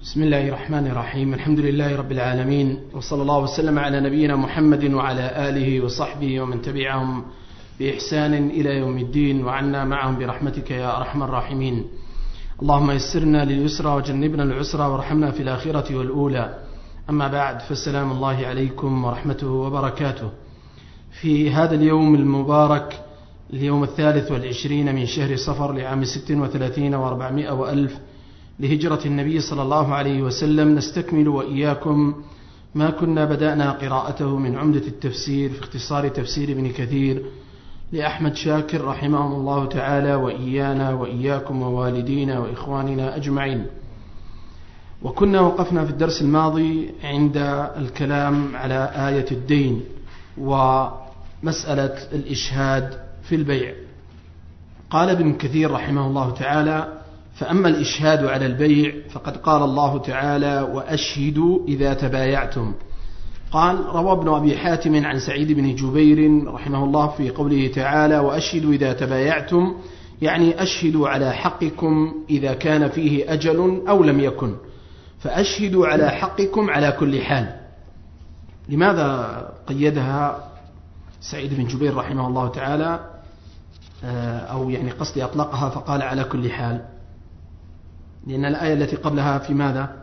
بسم الله الرحمن الرحيم. الحمد لله رب العالمين، وصلى الله وسلم على نبينا محمد وعلى آله وصحبه ومن تبعهم بإحسان إلى يوم الدين، وعنا معهم برحمتك يا أرحم الراحمين. اللهم يسرنا لليسرى وجنبنا العسرى وارحمنا في الآخرة والأولى. أما بعد، فالسلام الله عليكم ورحمته وبركاته. في هذا اليوم المبارك، اليوم 23 من شهر صفر لعام 36 و400 وألف لهجرة النبي صلى الله عليه وسلم، نستكمل وإياكم ما كنا بدأنا قراءته من عمدة التفسير في اختصار تفسير ابن كثير لأحمد شاكر رحمهم الله تعالى، وإيانا وإياكم ووالدينا وإخواننا أجمعين. وكنا وقفنا في الدرس الماضي عند الكلام على آية الدين ومسألة الإشهاد في البيع. قال ابن كثير رحمه الله تعالى: فأما الإشهاد على البيع فقد قال الله تعالى: وأشهدوا إذا تبايعتم. قال: روى ابن أبي حاتم عن سعيد بن جبير رحمه الله في قوله تعالى: وأشهدوا إذا تبايعتم، يعني أشهدوا على حقكم إذا كان فيه أجل أو لم يكن، فأشهدوا على حقكم على كل حال. لماذا قيدها سعيد بن جبير رحمه الله تعالى، أو يعني قصدي أطلقها فقال على كل حال؟ لأن الآية التي قبلها في ماذا؟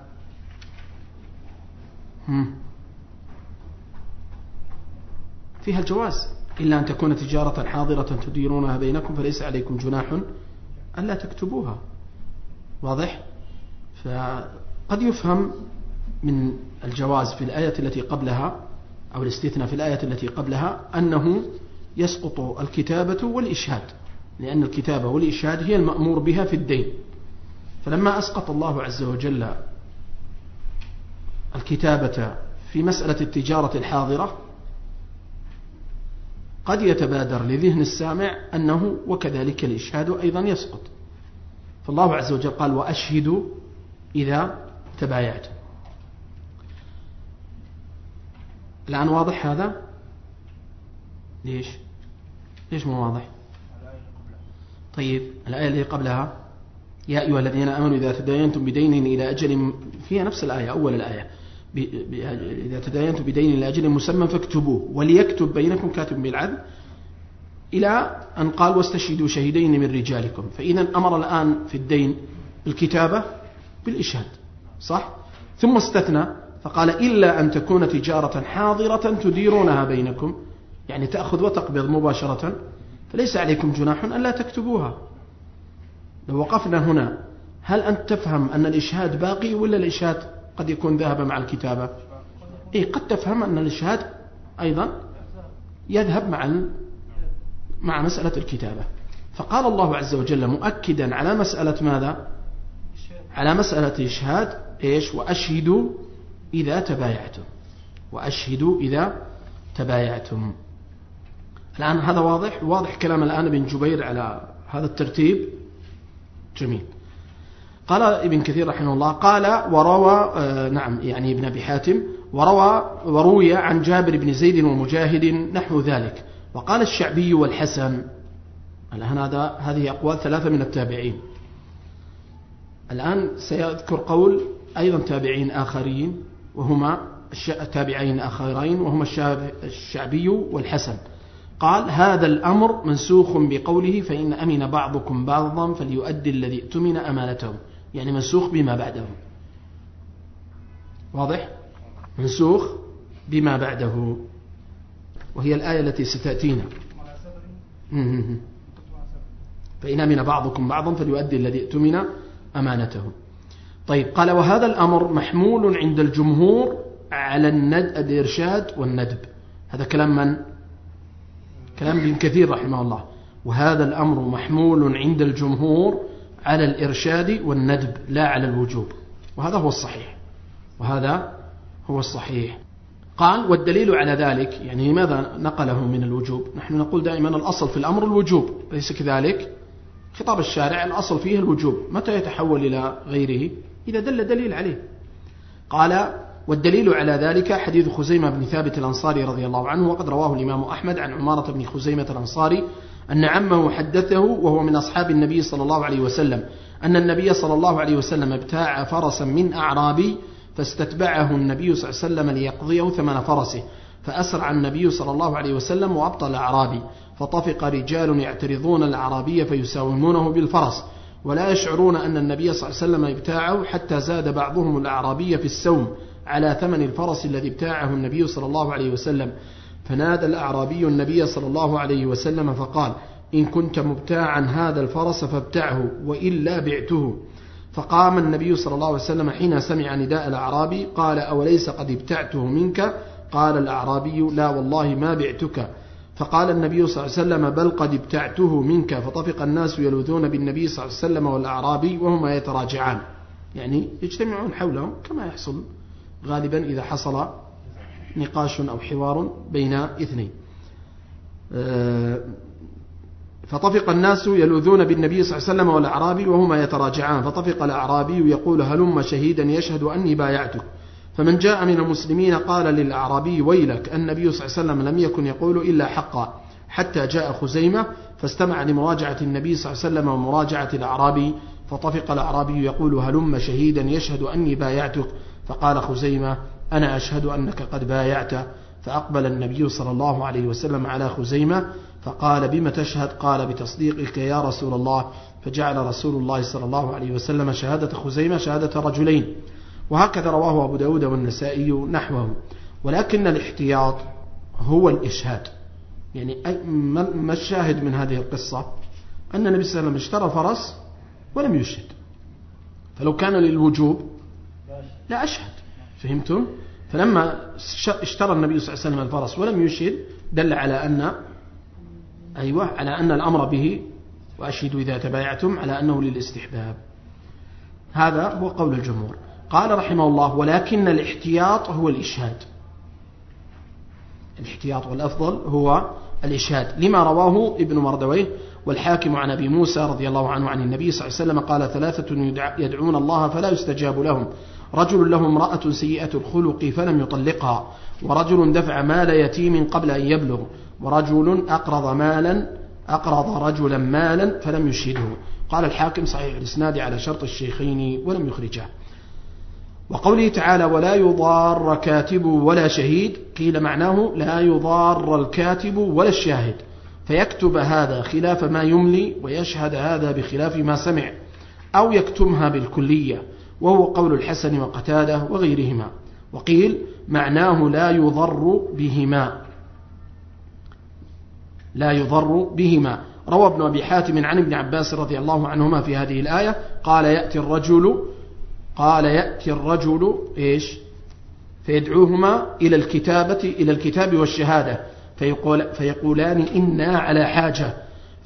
فيها الجواز، إلا أن تكون تجارة حاضرة تديرونها بينكم فليس عليكم جناح ألا تكتبوها. واضح؟ فقد يفهم من الجواز في الآية التي قبلها أو الاستثناء في الآية التي قبلها أنه يسقط الكتابة والإشهاد، لأن الكتابة والإشهاد هي المأمور بها في الدين. فلما أسقط الله عز وجل الكتابة في مسألة التجارة الحاضرة، قد يتبادر لذهن السامع أنه وكذلك الإشهاد أيضا يسقط. فالله عز وجل قال: وأشهدوا إذا تبايعتم. الآن واضح هذا؟ ليش مو واضح؟ طيب، الآية اللي قبلها: يا أيها الذين آمنوا إذا تداينتم بدين إلى أجل، فيها نفس الآية، أول الآية: إذا تداينتم بدين إلى أجل مسمى فاكتبوه وليكتب بينكم كاتب بالعدل، إلى أن قال: واستشهدوا شهيدين من رجالكم. فإذا أمر الآن في الدين بالكتابة بالإشهاد، صح؟ ثم استثنى فقال: إلا أن تكون تجارة حاضرة تديرونها بينكم، يعني تأخذ وتقبض مباشرة، فليس عليكم جناح ألا تكتبوها. لو وقفنا هنا، هل أنت تفهم أن الإشهاد باقي ولا الإشهاد قد يكون ذهب مع الكتابة؟ قد تفهم أن الإشهاد أيضا يذهب مع مسألة الكتابة. فقال الله عز وجل مؤكدا على مسألة ماذا؟ على مسألة إشهاد وأشهدوا إذا تبايعتم. وأشهدوا إذا تبايعتم. الآن هذا واضح كلام الآن ابن جبير على هذا الترتيب. جميل. قال ابن كثير رحمه الله: قال وروى يعني ابن أبي حاتم وروي عن جابر بن زيد ومجاهد نحو ذلك. وقال الشعبي والحسن. الآن هذه أقوال 3 من التابعين. الآن سيذكر قول أيضا تابعين آخرين، وهما التابعين آخرين، وهما الشعبي والحسن. قال: هذا الأمر منسوخ بقوله: فإن أمن بعضكم بعضا فليؤدي الذي اؤتمن أمانته، يعني منسوخ بما بعده. واضح؟ منسوخ بما بعده، وهي الآية التي ستأتينا: فإن أمن بعضكم بعضا فليؤدي الذي اؤتمن أمانته. طيب، قال: وهذا الأمر محمول عند الجمهور على الإرشاد والندب. هذا كلام من؟ كلام ابن كثير رحمه الله. وهذا الأمر محمول عند الجمهور على الإرشاد والندب لا على الوجوب، وهذا هو الصحيح. قال: والدليل على ذلك، يعني لماذا نقله من الوجوب؟ نحن نقول دائما الأصل في الأمر الوجوب، ليس كذلك؟ خطاب الشارع الأصل فيه الوجوب، متى يتحول إلى غيره؟ إذا دل دليل عليه. قال: والدليل على ذلك حديث خزيمة بن ثابت الأنصاري رضي الله عنه، وقد رواه الإمام أحمد عن عمارة بن خزيمة الأنصاري أن عمه حدثه وهو من أصحاب النبي صلى الله عليه وسلم أن النبي صلى الله عليه وسلم ابتاع فرسا من أعرابي فاستتبعه النبي صلى الله عليه وسلم ليقضيه ثمن فرسه، فأسرع النبي صلى الله عليه وسلم وأبطل الأعرابي، فطفق رجال يعترضون الأعرابي فيساومونه بالفرس ولا يشعرون أن النبي صلى الله عليه وسلم ابتاعه، حتى زاد بعضهم الأعرابي في السوم على ثمن الفرس الذي ابتاعه النبي صلى الله عليه وسلم. فنادى الأعرابي النبي صلى الله عليه وسلم فقال: إن كنت مبتاعا هذا الفرس فابتعه وإلا بعته. فقام النبي صلى الله عليه وسلم حين سمع نداء الأعرابي قال: أوليس قد ابتعته منك؟ قال الأعرابي: لا والله ما بعتك. فقال النبي صلى الله عليه وسلم: بل قد ابتعته منك. فطفق الناس يلوذون بالنبي صلى الله عليه وسلم والأعرابي وهما يتراجعان، يعني يجتمعون حولهم كما يحصل غالبا إذا حصل نقاش أو حوار بين اثنين. فطفق الناس يلوذون بالنبي صلى الله عليه وسلم والأعرابي وهما يتراجعان، فطفق الأعرابي يقول: هلم شهيدا يشهد أني بايعتك. فمن جاء من المسلمين قال للأعرابي: ويلك، النبي صلى الله عليه وسلم لم يكن يقول إلا حقا. حتى جاء خزيمة فاستمع لمراجعة النبي صلى الله عليه وسلم ومراجعة الأعرابي، فطفق الأعرابي يقول: هلم شهيدا يشهد أني بايعتك. فقال خزيمة: أنا أشهد أنك قد بايعت. فأقبل النبي صلى الله عليه وسلم على خزيمة فقال: بما تشهد؟ قال: بتصديقك يا رسول الله. فجعل رسول الله صلى الله عليه وسلم شهادة خزيمة شهادة رجلين. وهكذا رواه أبو داود والنسائي نحوه. ولكن الاحتياط هو الإشهاد. يعني ما الشاهد من هذه القصة؟ أن النبي صلى الله عليه وسلم اشترى فرس ولم يشهد، فلو كان للوجوب لا أشهد. فهمتم؟ فلما اشترى النبي صلى الله عليه وسلم الفرس ولم يشهد دل على أن الأمر به وأشهدوا إذا تبايعتم على أنه للاستحباب. هذا هو قول الجمهور. قال رحمه الله: ولكن الاحتياط هو الإشهاد. الاحتياط والأفضل هو الإشهاد، لما رواه ابن مردويه والحاكم عن أبي موسى رضي الله عنه عن النبي صلى الله عليه وسلم قال: ثلاثة يدعون الله فلا يستجاب لهم: رجل له امرأة سيئة الخلق فلم يطلقها، ورجل دفع مال يتيم قبل أن يبلغ، ورجل أقرض رجلا مالا فلم يشهده. قال الحاكم: صحيح الإسناد على شرط الشيخين ولم يخرجه. وقوله تعالى: ولا يضار كاتب ولا شهيد، قيل معناه لا يضار الكاتب ولا الشاهد، فيكتب هذا خلاف ما يملي ويشهد هذا بخلاف ما سمع، أو يكتمها بالكلية، وهو قول الحسن وقتادة وغيرهما. وقيل معناه لا يضر بهما. روى ابن أبي حاتم عن ابن عباس رضي الله عنهما في هذه الآية قال: يأتي الرجل إيش؟ فيدعوهما إلى الكتاب والشهادة، فيقولان: إنا على حاجة،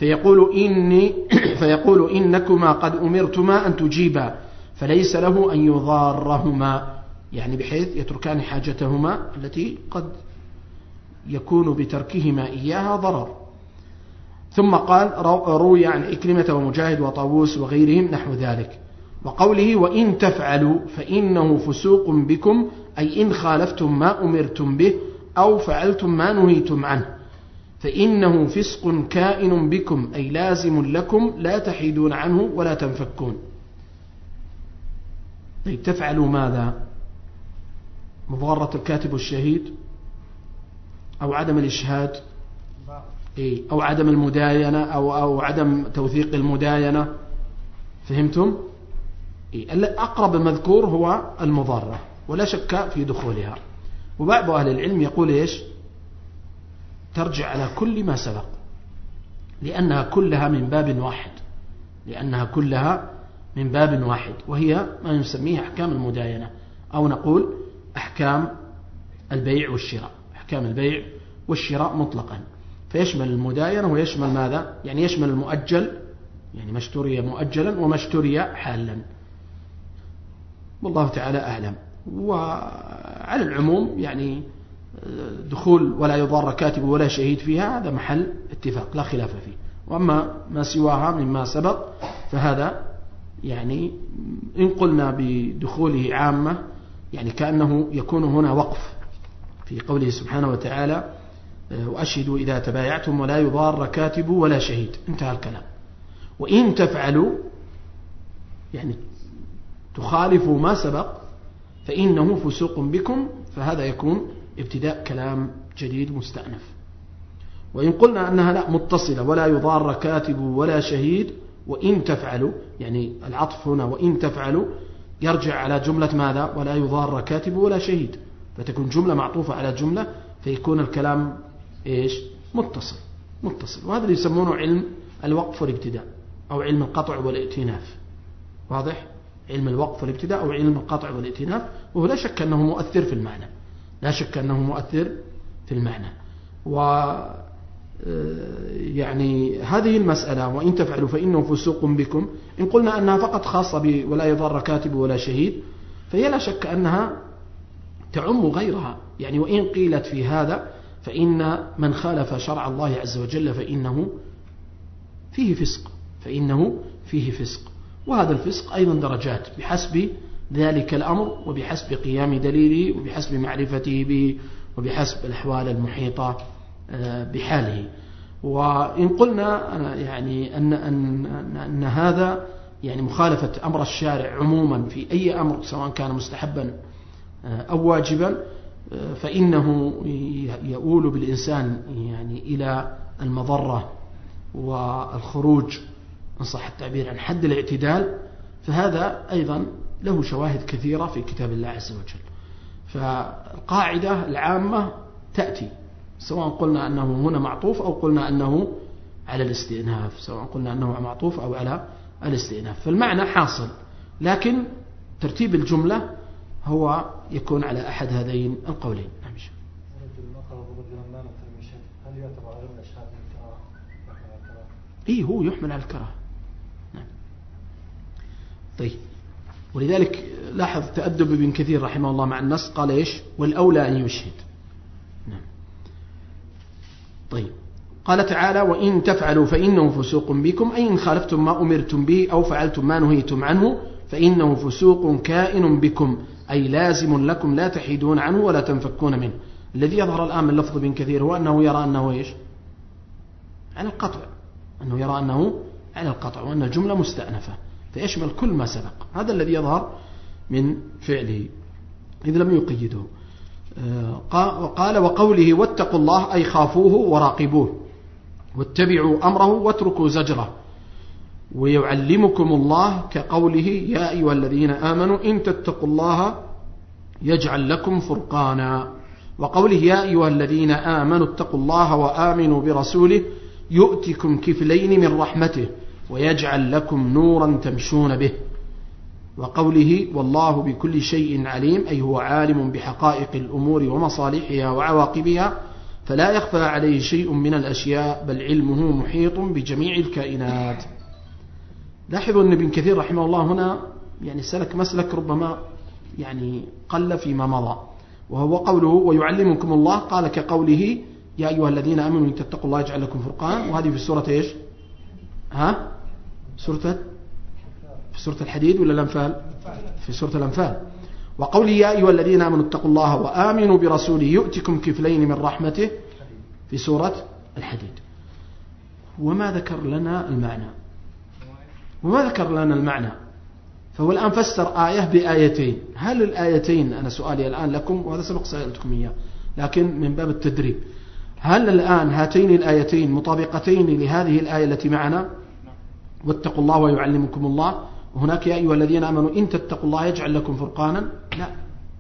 فيقول إنكما قد أمرتما أن تجيبا، فليس له أن يضارهما، يعني بحيث يتركان حاجتهما التي قد يكون بتركهما إياها ضرر. ثم قال: روي عن عكرمة ومجاهد وطاووس وغيرهم نحو ذلك. وقوله: وإن تفعلوا فإنه فسوق بكم، أي إن خالفتم ما أمرتم به أو فعلتم ما نهيتم عنه، فإنه فسق كائن بكم، أي لازم لكم لا تحيدون عنه ولا تنفكون. طيب، تفعلوا ماذا؟ مضارة الكاتب والشهيد، أو عدم الإشهاد، أو عدم المداينة، أو عدم توثيق المداينة. فهمتم؟ الأقرب المذكور هو المضارة، ولا شك في دخولها. وبعض أهل العلم يقول إيش؟ ترجع على كل ما سبق، لأنها كلها من باب واحد، وهي ما نسميه أحكام المداينة، أو نقول أحكام البيع والشراء. أحكام البيع والشراء مطلقا، فيشمل المداينة ويشمل ماذا؟ يعني يشمل المؤجل، يعني ما اشتري مؤجلا وما اشتري حالا. والله تعالى أعلم. وعلى العموم يعني دخول ولا يضار كاتب ولا شهيد فيها هذا محل اتفاق لا خلاف فيه. وأما ما سواها مما سبق فهذا يعني إن قلنا بدخوله عامة، يعني كأنه يكون هنا وقف في قوله سبحانه وتعالى: وأشهدوا إذا تبايعتم ولا يضار كاتب ولا شهيد، انتهى الكلام. وإن تفعلوا يعني تخالفوا ما سبق فإنه فسوق بكم، فهذا يكون ابتداء كلام جديد مستأنف. وإن قلنا أنها لا متصلة ولا يضار كاتب ولا شهيد وإن تفعلوا، يعني العطف هنا وإن تفعلوا يرجع على جملة ماذا؟ ولا يضار كاتب ولا شهيد، فتكون جملة معطوفة على جملة فيكون الكلام إيش؟ متصل. وهذا اللي يسمونه علم الوقف والابتداء أو علم القطع والائتناف. واضح؟ علم الوقف والابتداء أو علم القطع والائتناف، وهو لا شك أنه مؤثر في المعنى. يعني هذه المسألة وإن تفعلوا فإنه فسوق بكم، إن قلنا أنها فقط خاصة ولا يضر كاتب ولا شهيد، فهي لا شك أنها تعم غيرها. يعني وإن قيلت في هذا فإن من خالف شرع الله عز وجل فإنه فيه فسق، وهذا الفسق أيضا درجات بحسب ذلك الأمر وبحسب قيام دليله وبحسب معرفته به وبحسب الأحوال المحيطة بحاله. وإن قلنا يعني أن هذا يعني مخالفة أمر الشارع عموما في أي أمر سواء كان مستحبا أو واجبا، فإنه يؤول بالإنسان يعني إلى المضرة والخروج إن صح التعبير عن حد الاعتدال، فهذا أيضا له شواهد كثيرة في كتاب الله عز وجل. فالقاعدة العامة تأتي سواء قلنا أنه هنا معطوف أو قلنا أنه على الاستئناف، فالمعنى حاصل، لكن ترتيب الجملة هو يكون على أحد هذين القولين. هو يحمل على الكراهة. طيب، ولذلك لاحظ تأدب ابن كثير رحمه الله مع النص، قال إيش؟ والأولى أن يشهد. طيب، قال تعالى وإن تفعلوا فإنه فسوق بكم، أي إن خالفتم ما أمرتم به أو فعلتم ما نهيتم عنه فإنه فسوق كائن بكم، أي لازم لكم لا تحيدون عنه ولا تنفكون منه. الذي يظهر الآن من لفظ ابن كثير هو أنه يرى أنه إيش؟ على القطع، وأن الجملة مستأنفة فيشمل كل ما سبق. هذا الذي يظهر من فعله إذ لم يقيده. قال وقوله واتقوا الله أي خافوه وراقبوه واتبعوا أمره واتركوا زجره، ويعلمكم الله كقوله يا أيها الذين آمنوا إن تتقوا الله يجعل لكم فرقانا، وقوله يا أيها الذين آمنوا اتقوا الله وآمنوا برسوله يؤتكم كفلين من رحمته ويجعل لكم نورا تمشون به، وقوله والله بكل شيء عليم أي هو عالم بحقائق الأمور ومصالحها وعواقبها فلا يخفى عليه شيء من الأشياء بل علمه محيط بجميع الكائنات. لاحظوا أن ابن كثير رحمه الله هنا يعني سلك مسلك ربما يعني قل فيما مضى، وهو قوله ويعلمكم الله، قال كقوله يا أيها الذين آمنوا إن تتقوا الله يجعل لكم فرقان، وهذه في سورة إيش؟ في سورة الحديد ولا الأنفال؟ في سورة الأنفال. وقوله يا أيها الذين آمنوا اتقوا الله وآمنوا برسوله يؤتكم كفلين من رحمته في سورة الحديد. وما ذكر لنا المعنى، فهو الآن فسر آية بآيتين. هل الآيتين، أنا سؤالي الآن لكم وهذا سبق سألتكم إياه لكن من باب التدريب، هل الآن هاتين الآيتين مطابقتين لهذه الآية التي معنا واتقوا الله ويعلمكم الله، وهناك يا أيها الذين آمنوا إن تتقوا الله يجعل لكم فرقانا؟ لا.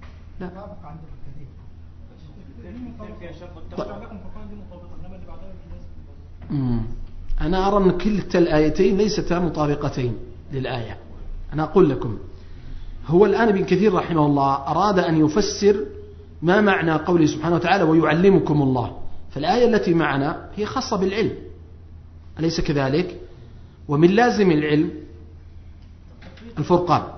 أنا أرى أن كلتا الآيتين ليستا مطابقتين للآية. أنا أقول لكم هو الآن ابن كثير رحمه الله أراد أن يفسر ما معنى قوله سبحانه وتعالى ويعلمكم الله، فالآية التي معنا هي خاصة بالعلم أليس كذلك؟ ومن لازم العلم الفرقان،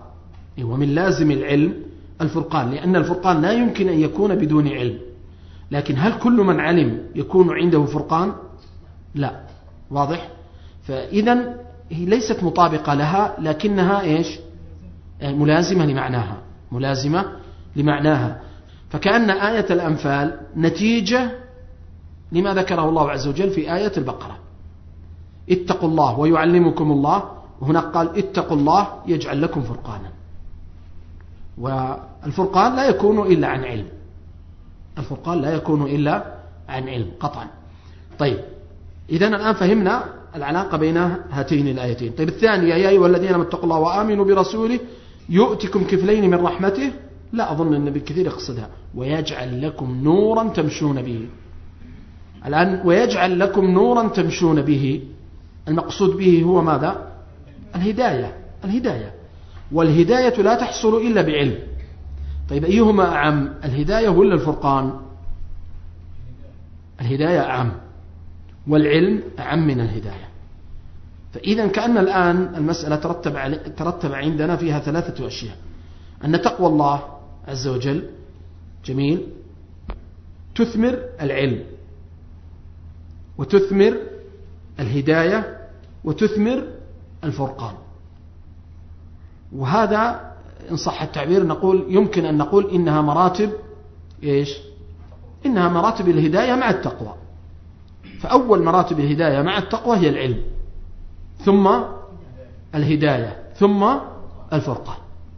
لأن الفرقان لا يمكن أن يكون بدون علم. لكن هل كل من علم يكون عنده فرقان؟ لا. واضح؟ فإذا هي ليست مطابقة لها لكنها إيش؟ ملازمة لمعناها. فكأن آية الأنفال نتيجة لما ذكره الله عز وجل في آية البقرة، اتقوا الله ويعلمكم الله وهناك قال اتقوا الله يجعل لكم فرقانا. والفرقان لا يكون إلا عن علم، الفرقان لا يكون إلا عن علم قطعا. طيب إذن الآن فهمنا العلاقة بين هاتين الآيتين. طيب الثانية يا أيها الذين اتقوا الله وآمنوا برسوله يؤتكم كفلين من رحمته، لا أظن أن بالكثير يقصدها ويجعل لكم نورا تمشون به. الآن ويجعل لكم نورا تمشون به، المقصود به هو ماذا؟ الهداية، والهداية لا تحصل إلا بعلم. طيب أيهما أعم، الهداية ولا الفرقان؟ الهداية أعم والعلم أعم من الهداية. فإذا كأن الآن المسألة ترتب عندنا فيها ثلاثة أشياء: أن تقوى الله عز وجل جميل تثمر العلم، وتثمر الهداية، وتثمر الفرقان. وهذا إن صح التعبير نقول يمكن أن نقول إنها مراتب إيش؟ إنها مراتب الهداية مع التقوى. فأول مراتب الهداية مع التقوى هي العلم، ثم الهداية، ثم الفرقان.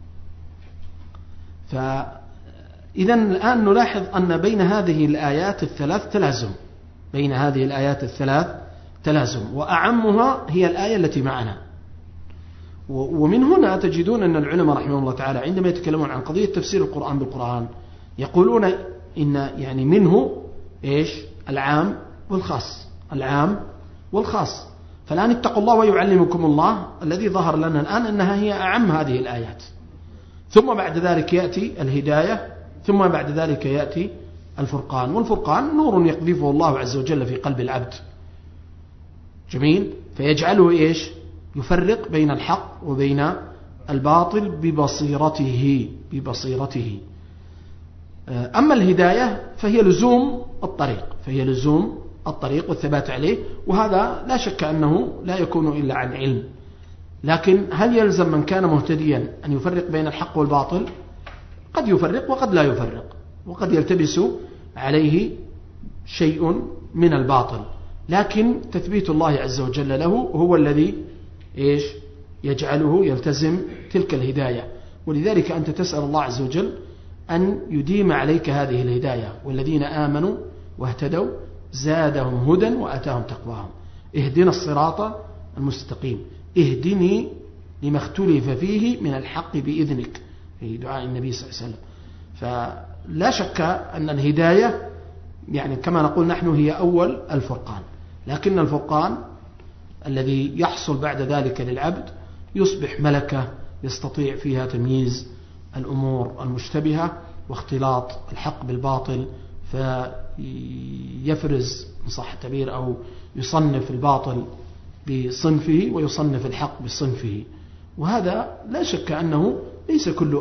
فإذا الآن نلاحظ أن بين هذه الآيات الثلاث تلازم، بين هذه الآيات الثلاث تلازم، وأعمها هي الآية التي معنا. ومن هنا تجدون أن العلماء رحمه الله تعالى عندما يتكلمون عن قضية تفسير القرآن بالقرآن يقولون إن يعني منه إيش؟ العام والخاص، العام والخاص. فالآن اتقوا الله ويعلمكم الله الذي ظهر لنا الآن أنها هي أعم هذه الآيات، ثم بعد ذلك يأتي الهداية، ثم بعد ذلك يأتي الفرقان. والفرقان نور يقذفه الله عز وجل في قلب العبد جميل، فيجعله إيش؟ يفرق بين الحق وبين الباطل ببصيرته. أما الهداية فهي لزوم الطريق والثبات عليه، وهذا لا شك أنه لا يكون إلا عن علم. لكن هل يلزم من كان مهتديا أن يفرق بين الحق والباطل؟ قد يفرق وقد لا يفرق، وقد يلتبس عليه شيء من الباطل، لكن تثبيت الله عز وجل له هو الذي إيش؟ يجعله يلتزم تلك الهداية. ولذلك أنت تسأل الله عز وجل أن يديم عليك هذه الهداية: والذين آمنوا واهتدوا زادهم هدى وأتاهم تقواهم، اهدنا الصراط المستقيم، اهدني لما اختلف فيه من الحق بإذنك، في دعاء النبي صلى الله عليه وسلم. فلا شك أن الهداية يعني كما نقول نحن هي أول الفرقان، لكن الفرقان الذي يحصل بعد ذلك للعبد يصبح ملكة يستطيع فيها تمييز الأمور المشتبهة واختلاط الحق بالباطل، فيفرز إن صح التعبير أو يصنف الباطل بصنفه ويصنف الحق بصنفه. وهذا لا شك أنه ليس كل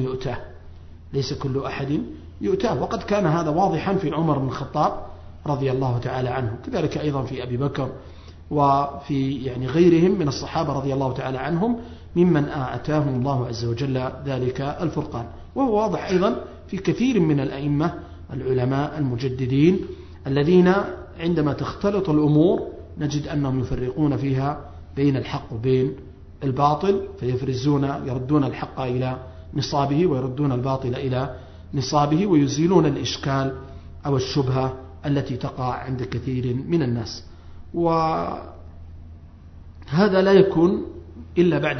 أحد يؤتاه، وقد كان هذا واضحا في عمر بن الخطاب رضي الله تعالى عنه، كذلك أيضا في أبي بكر وفي يعني غيرهم من الصحابة رضي الله تعالى عنهم ممن آتاهم الله عز وجل ذلك الفرقان. وهو واضح أيضا في كثير من الأئمة العلماء المجددين الذين عندما تختلط الأمور نجد أنهم يفرقون فيها بين الحق وبين الباطل، يردون الحق إلى نصابه ويردون الباطل إلى نصابه، ويزيلون الإشكال أو الشبهة التي تقع عند كثير من الناس. وهذا لا يكون إلا بعد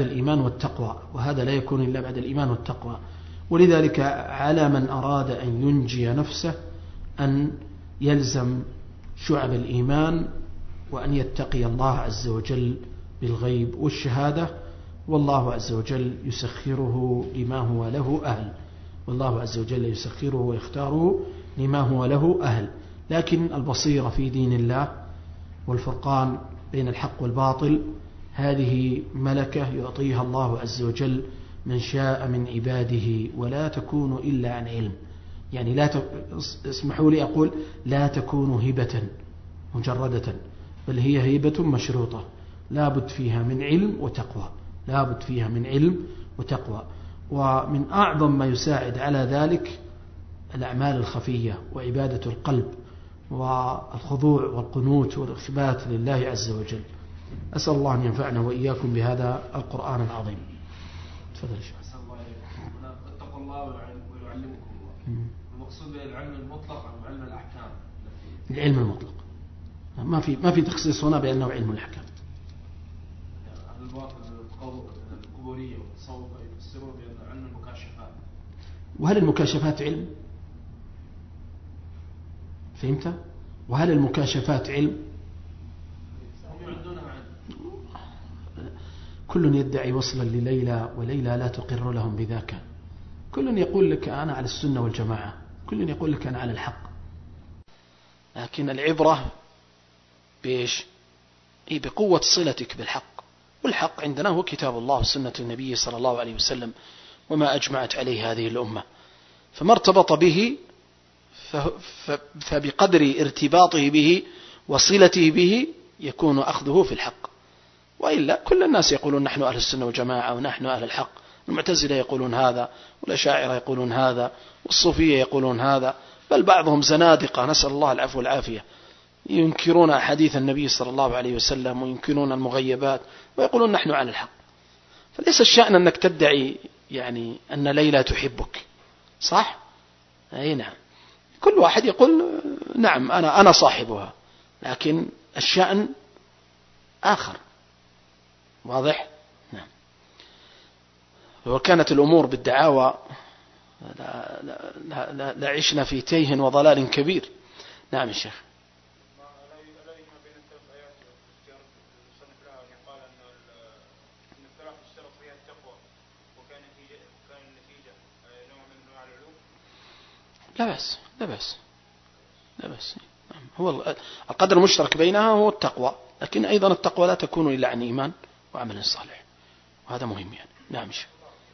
الإيمان والتقوى، ولذلك على من أراد أن ينجي نفسه أن يلزم شعب الإيمان وأن يتقي الله عز وجل بالغيب والشهادة، والله عز وجل يسخره لما هو له أهل، والله عز وجل يسخره ويختاره لما هو له أهل. لكن البصيرة في دين الله والفرقان بين الحق والباطل هذه ملكة يعطيها الله عز وجل من شاء من عباده، ولا تكون إلا عن علم. يعني اسمحوا لي أقول لا تكون هبة مجردة، بل هي هبة مشروطة، لابد فيها من علم وتقوى. ومن أعظم ما يساعد على ذلك الأعمال الخفية وعبادة القلب والخضوع والقنوت والإخبات لله عز وجل. أسأل الله أن ينفعنا وإياكم بهذا القرآن العظيم. تفضل يا شيخ. أسأل الله عليكم. اتقوا الله ويعلمكم الله. المقصود بالعلم المطلق أو علم الأحكام؟ العلم المطلق، ما في تخصيص هنا بأنه علم الأحكام. أهل الباطل القبورية والتصوف يفسرون بأن علم المكاشفات. وهل المكاشفات علم؟ فهمت؟ وهل المكاشفات علم؟ هم يعدونها علم. كل يدعي وصلا لليلى وليلى لا تقر لهم بذاك. كل يقول لك أنا على السنة والجماعة، كل يقول لك أنا على الحق، لكن العبرة بإيش؟ بقوة صلتك بالحق، والحق عندنا هو كتاب الله وسنة النبي صلى الله عليه وسلم وما أجمعت عليه هذه الأمة. فما ارتبط به فبقدر ارتباطه به وصلته به يكون أخذه في الحق. وإلا كل الناس يقولون نحن أهل السنة والجماعة ونحن أهل الحق. المعتزلة يقولون هذا، والأشاعرة يقولون هذا، والصوفية يقولون هذا، بل بعضهم زنادقة نسأل الله العفو والعافية، ينكرون حديث النبي صلى الله عليه وسلم وينكرون المغيبات ويقولون نحن على الحق. فليس الشأن أنك تدعي يعني أن ليلى تحبك، صح؟ أي نعم، كل واحد يقول نعم أنا صاحبها، لكن الشأن آخر. واضح؟ نعم. وكانت الأمور بالدعاوى لا عشنا في تيه وضلال كبير. نعم يا شيخ. لا بأس. هو القدر المشترك بينها هو التقوى، لكن أيضا التقوى لا تكون إلا عن إيمان وعمل صالح، وهذا مهم يعني. نعم شيخ.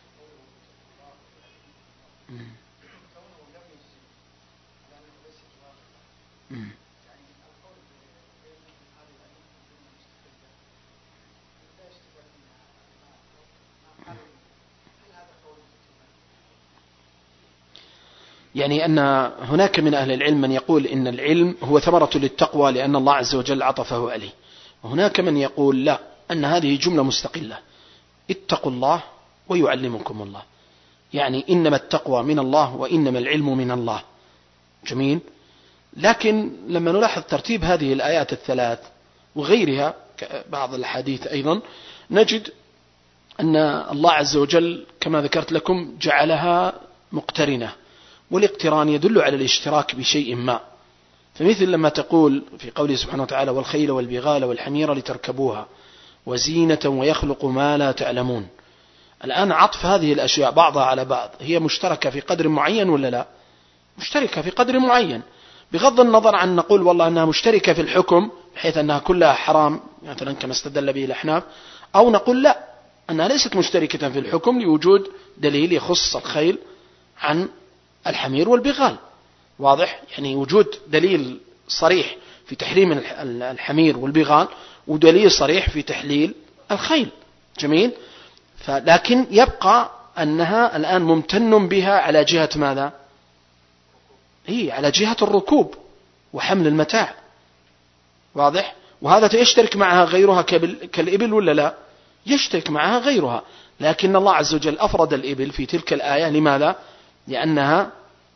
يعني أن هناك من أهل العلم من يقول إن العلم هو ثمرة للتقوى لأن الله عز وجل عطفه عليه، وهناك من يقول لا، أن هذه جملة مستقلة، اتقوا الله ويعلمكم الله، يعني إنما التقوى من الله وإنما العلم من الله. جميل. لكن لما نلاحظ ترتيب هذه الآيات الثلاث وغيرها بعض الحديث أيضا نجد أن الله عز وجل كما ذكرت لكم جعلها مقترنة، والاقتران يدل على الاشتراك بشيء ما. فمثل لما تقول في قوله سبحانه وتعالى والخيل والبغال والحمير لتركبوها وزينة ويخلق ما لا تعلمون. الآن عطف هذه الأشياء بعضها على بعض هي مشتركة في قدر معين ولا لا؟ مشتركة في قدر معين، بغض النظر عن نقول والله أنها مشتركة في الحكم بحيث أنها كلها حرام مثلا كما استدل به الأحناف، أو نقول لا، أنها ليست مشتركة في الحكم لوجود دليل يخص الخيل عن الحمير والبغال. واضح؟ يعني وجود دليل صريح في تحريم الحمير والبغال ودليل صريح في تحليل الخيل. جميل. لكن يبقى أنها الآن ممتن بها على جهة ماذا؟ على جهة الركوب وحمل المتاع. واضح؟ وهذا يشترك معها غيرها كالإبل ولا لا؟ يشترك معها غيرها، لكن الله عز وجل أفرد الإبل في تلك الآية. لماذا؟ لأنها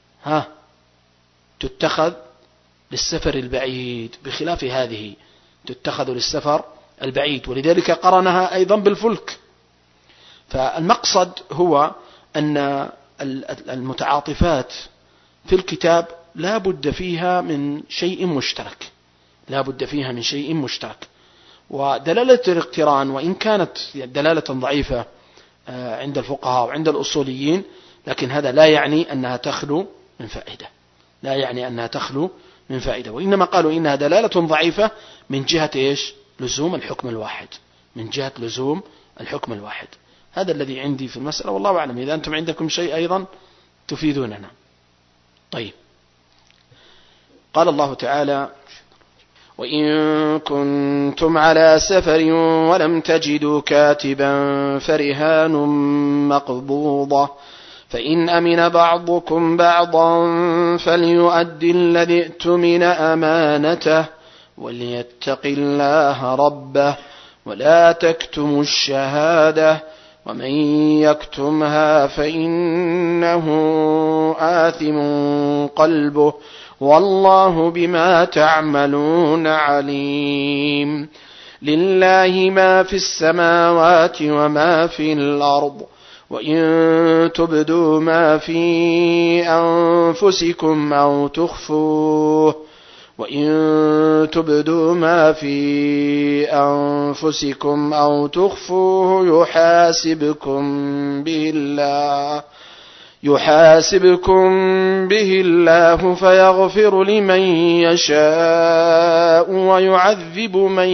تتخذ للسفر البعيد، بخلاف هذه تتخذ للسفر البعيد، ولذلك قرنها أيضا بالفلك. فالمقصد هو أن المتعاطفات في الكتاب لا بد فيها من شيء مشترك، ودلالة الاقتران وإن كانت دلالة ضعيفة عند الفقهاء وعند الأصوليين، لكن هذا لا يعني أنها تخلو من فائدة، وإنما قالوا إنها دلالة ضعيفة من جهة لزوم الحكم الواحد. هذا الذي عندي في المسألة، والله أعلم. إذا أنتم عندكم شيء أيضا تفيدوننا. طيب، قال الله تعالى وإن كنتم على سفر ولم تجدوا كاتبا فرهان مقبوضة فإن أمن بعضكم بعضا فليؤدي الذي اؤتمن أمانته وليتق الله ربه ولا تكتموا الشهادة ومن يكتمها فإنه آثم قلبه والله بما تعملون عليم. لله ما في السماوات وما في الأرض وإن تبدوا ما في أنفسكم أو تخفوه يحاسبكم به الله فيغفر لمن يشاء ويعذب من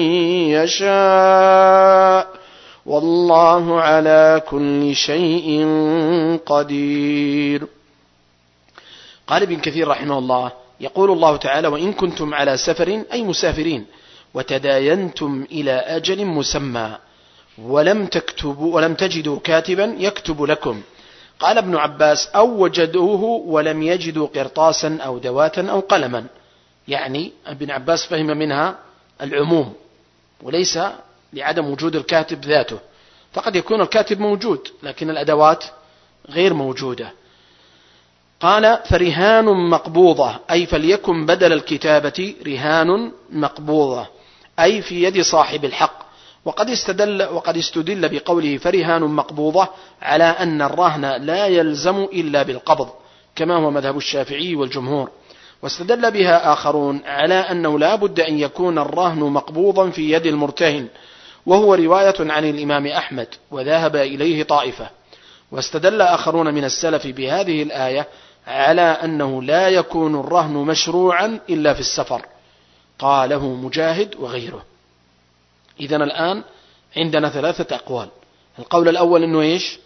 يشاء والله على كل شيء قدير. قال ابن كثير رحمه الله: يقول الله تعالى: وإن كنتم على سفر أي مسافرين وتداينتم إلى أجل مسمى ولم تجدوا كاتبا يكتب لكم. قال ابن عباس: أو وجدوه ولم يجدوا قرطاسا أو دواتا أو قلما. يعني ابن عباس فهم منها العموم وليس لعدم وجود الكاتب ذاته، فقد يكون الكاتب موجود لكن الأدوات غير موجودة. قال: فرهان مقبوضة أي فليكن بدل الكتابة رهان مقبوضة أي في يد صاحب الحق. وقد استدل بقوله فرهان مقبوضة على أن الرهن لا يلزم إلا بالقبض كما هو مذهب الشافعي والجمهور، واستدل بها آخرون على أنه لا بد أن يكون الرهن مقبوضا في يد المرتهن، وهو رواية عن الإمام أحمد وذهب إليه طائفة. واستدل آخرون من السلف بهذه الآية على أنه لا يكون الرهن مشروعا إلا في السفر، قاله مجاهد وغيره. إذن الآن عندنا 3 أقوال. القول الأول أنه إيش؟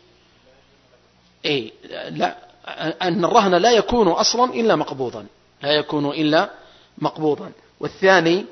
لا، أن الرهن لا يكون أصلا إلا مقبوضا، لا يكون إلا مقبوضا. والثاني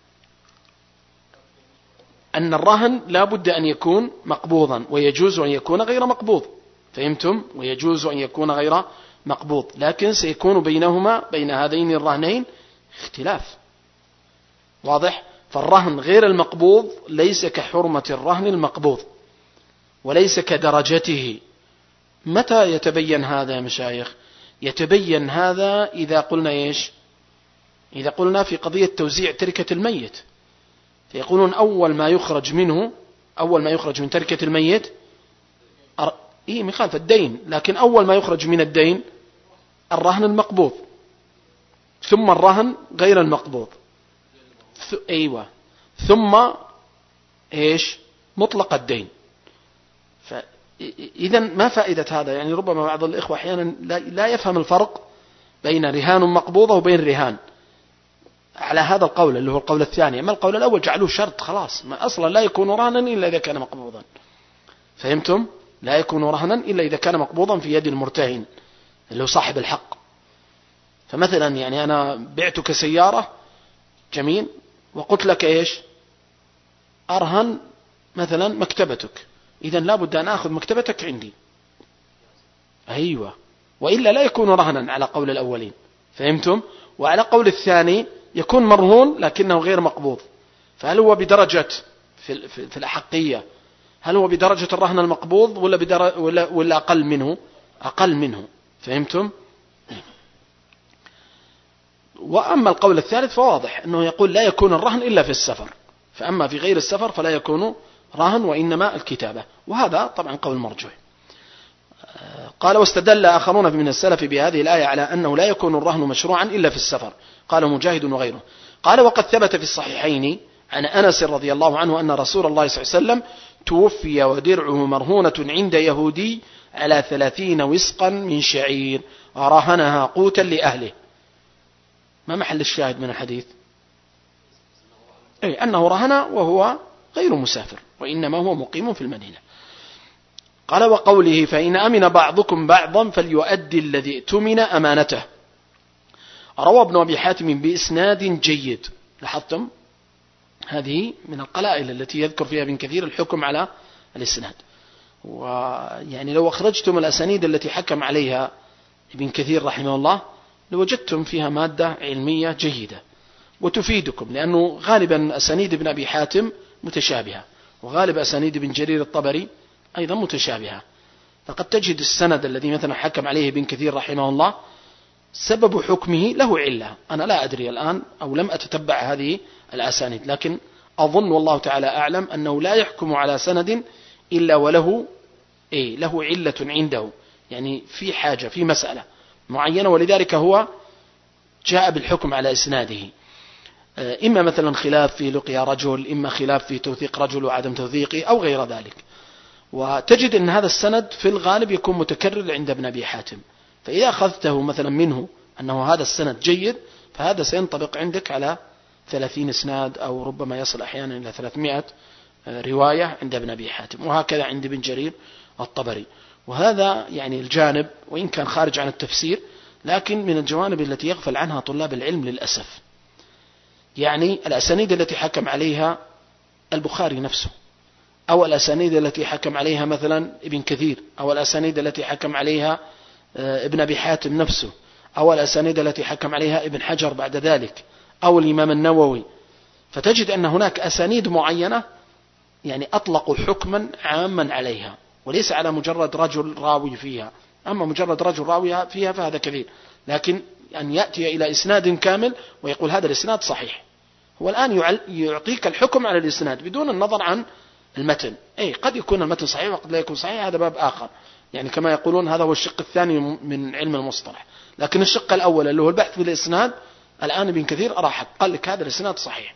أن الرهن لا بد أن يكون مقبوضا ويجوز أن يكون غير مقبوض. فهمتم؟ ويجوز أن يكون غير مقبوض، لكن سيكون بين هذين الرهنين اختلاف واضح. فالرهن غير المقبوض ليس كحرمة الرهن المقبوض وليس كدرجته. متى يتبين هذا يا مشايخ؟ يتبين هذا إذا قلنا إيش؟ إذا قلنا في قضية توزيع تركة الميت، فيقولون أول ما يخرج من تركة الميت مخالف الدين، لكن أول ما يخرج من الدين الرهن المقبوض، ثم الرهن غير المقبوض، ثم إيش؟ مطلق الدين. إذا ما فائدة هذا؟ يعني ربما بعض الإخوة أحيانا لا يفهم الفرق بين رهان مقبوضة وبين رهان على هذا القول اللي هو القول الثاني. أما القول الأول جعلوه شرط خلاص، ما أصلا لا يكون رهنا إلا إذا كان مقبوضا. فهمتم؟ لا يكون رهنا إلا إذا كان مقبوضا في يد المرتهن اللي هو صاحب الحق. فمثلا يعني أنا بعتك سيارة، جميل، وقلت لك إيش؟ أرهن مثلا مكتبتك، إذن لابد أن أخذ مكتبتك عندي، وإلا لا يكون رهنا على قول الأولين. فهمتم؟ وعلى قول الثاني يكون مرهون لكنه غير مقبوض، فهل هو بدرجة في الأحقية، هل هو بدرجة الرهن المقبوض ولا أقل منه؟ أقل منه. فهمتم؟ وأما القول الثالث فواضح أنه يقول لا يكون الرهن إلا في السفر، فأما في غير السفر فلا يكون رهن وإنما الكتابة، وهذا طبعا قول مرجوح. قال: واستدل آخرون من السلف بهذه الآية على أنه لا يكون الرهن مشروعا إلا في السفر، قال مجاهد وغيره. قال: وقد ثبت في الصحيحين عن أنس رضي الله عنه أن رسول الله صلى الله عليه وسلم توفي ودرعه مرهونة عند يهودي على 30 وسقا من شعير رهنها قوتا لأهله. ما محل الشاهد من الحديث؟ أنه رهن وهو غير مسافر وإنما هو مقيم في المدينة. قال: وقوله فإن أمن بعضكم بعضا فليؤدي الذي اؤتمن أمانته، روى ابن أبي حاتم بإسناد جيد. لاحظتم؟ هذه من القلائل التي يذكر فيها ابن كثير الحكم على الإسناد، ويعني لو أخرجتم الأسانيد التي حكم عليها ابن كثير رحمه الله لوجدتم فيها مادة علمية جيدة وتفيدكم، لأنه غالبا أسانيد ابن أبي حاتم متشابهة، وغالب أسانيد ابن جرير الطبري أيضا متشابهة. فقد تجد السند الذي مثلا حكم عليه ابن كثير رحمه الله سبب حكمه له علة، أنا لا أدري الآن أو لم أتتبع هذه الأسانيد، لكن أظن والله تعالى أعلم أنه لا يحكم على سند إلا وله له علة عنده، يعني في حاجة في مسألة معينة، ولذلك هو جاء بالحكم على إسناده. إما مثلا خلاف في لقيا رجل، إما خلاف في توثيق رجل وعدم توثيقه أو غير ذلك. وتجد أن هذا السند في الغالب يكون متكرر عند ابن أبي حاتم، فإذا أخذته مثلا منه أنه هذا السند جيد، فهذا سينطبق عندك على 30 إسناد أو ربما يصل أحيانا إلى 300 رواية عند ابن أبي حاتم، وهكذا عند ابن جرير الطبري. وهذا يعني الجانب، وإن كان خارج عن التفسير، لكن من الجوانب التي يغفل عنها طلاب العلم للأسف. يعني الأسانيد التي حكم عليها البخاري نفسه، أو الأسانيد التي حكم عليها مثلا ابن كثير، أو الأسانيد التي حكم عليها ابن أبي حاتم نفسه، أو الأسانيد التي حكم عليها ابن حجر بعد ذلك، أو الإمام النووي، فتجد أن هناك أسانيد معينة يعني أطلقوا حكما عاما عليها، وليس على مجرد رجل راوي فيها. أما مجرد رجل راوي فيها فهذا كثير، لكن أن يأتي إلى إسناد كامل ويقول هذا الإسناد صحيح، هو الآن يعطيك الحكم على الإسناد بدون النظر عن المتن. قد يكون المتن صحيح وقد لا يكون صحيح، هذا باب آخر، يعني كما يقولون هذا هو الشق الثاني من علم المصطلح. لكن الشق الأول اللي هو البحث في الإسناد، الآن ابن كثير أراحك قال لك هذا الإسناد صحيح.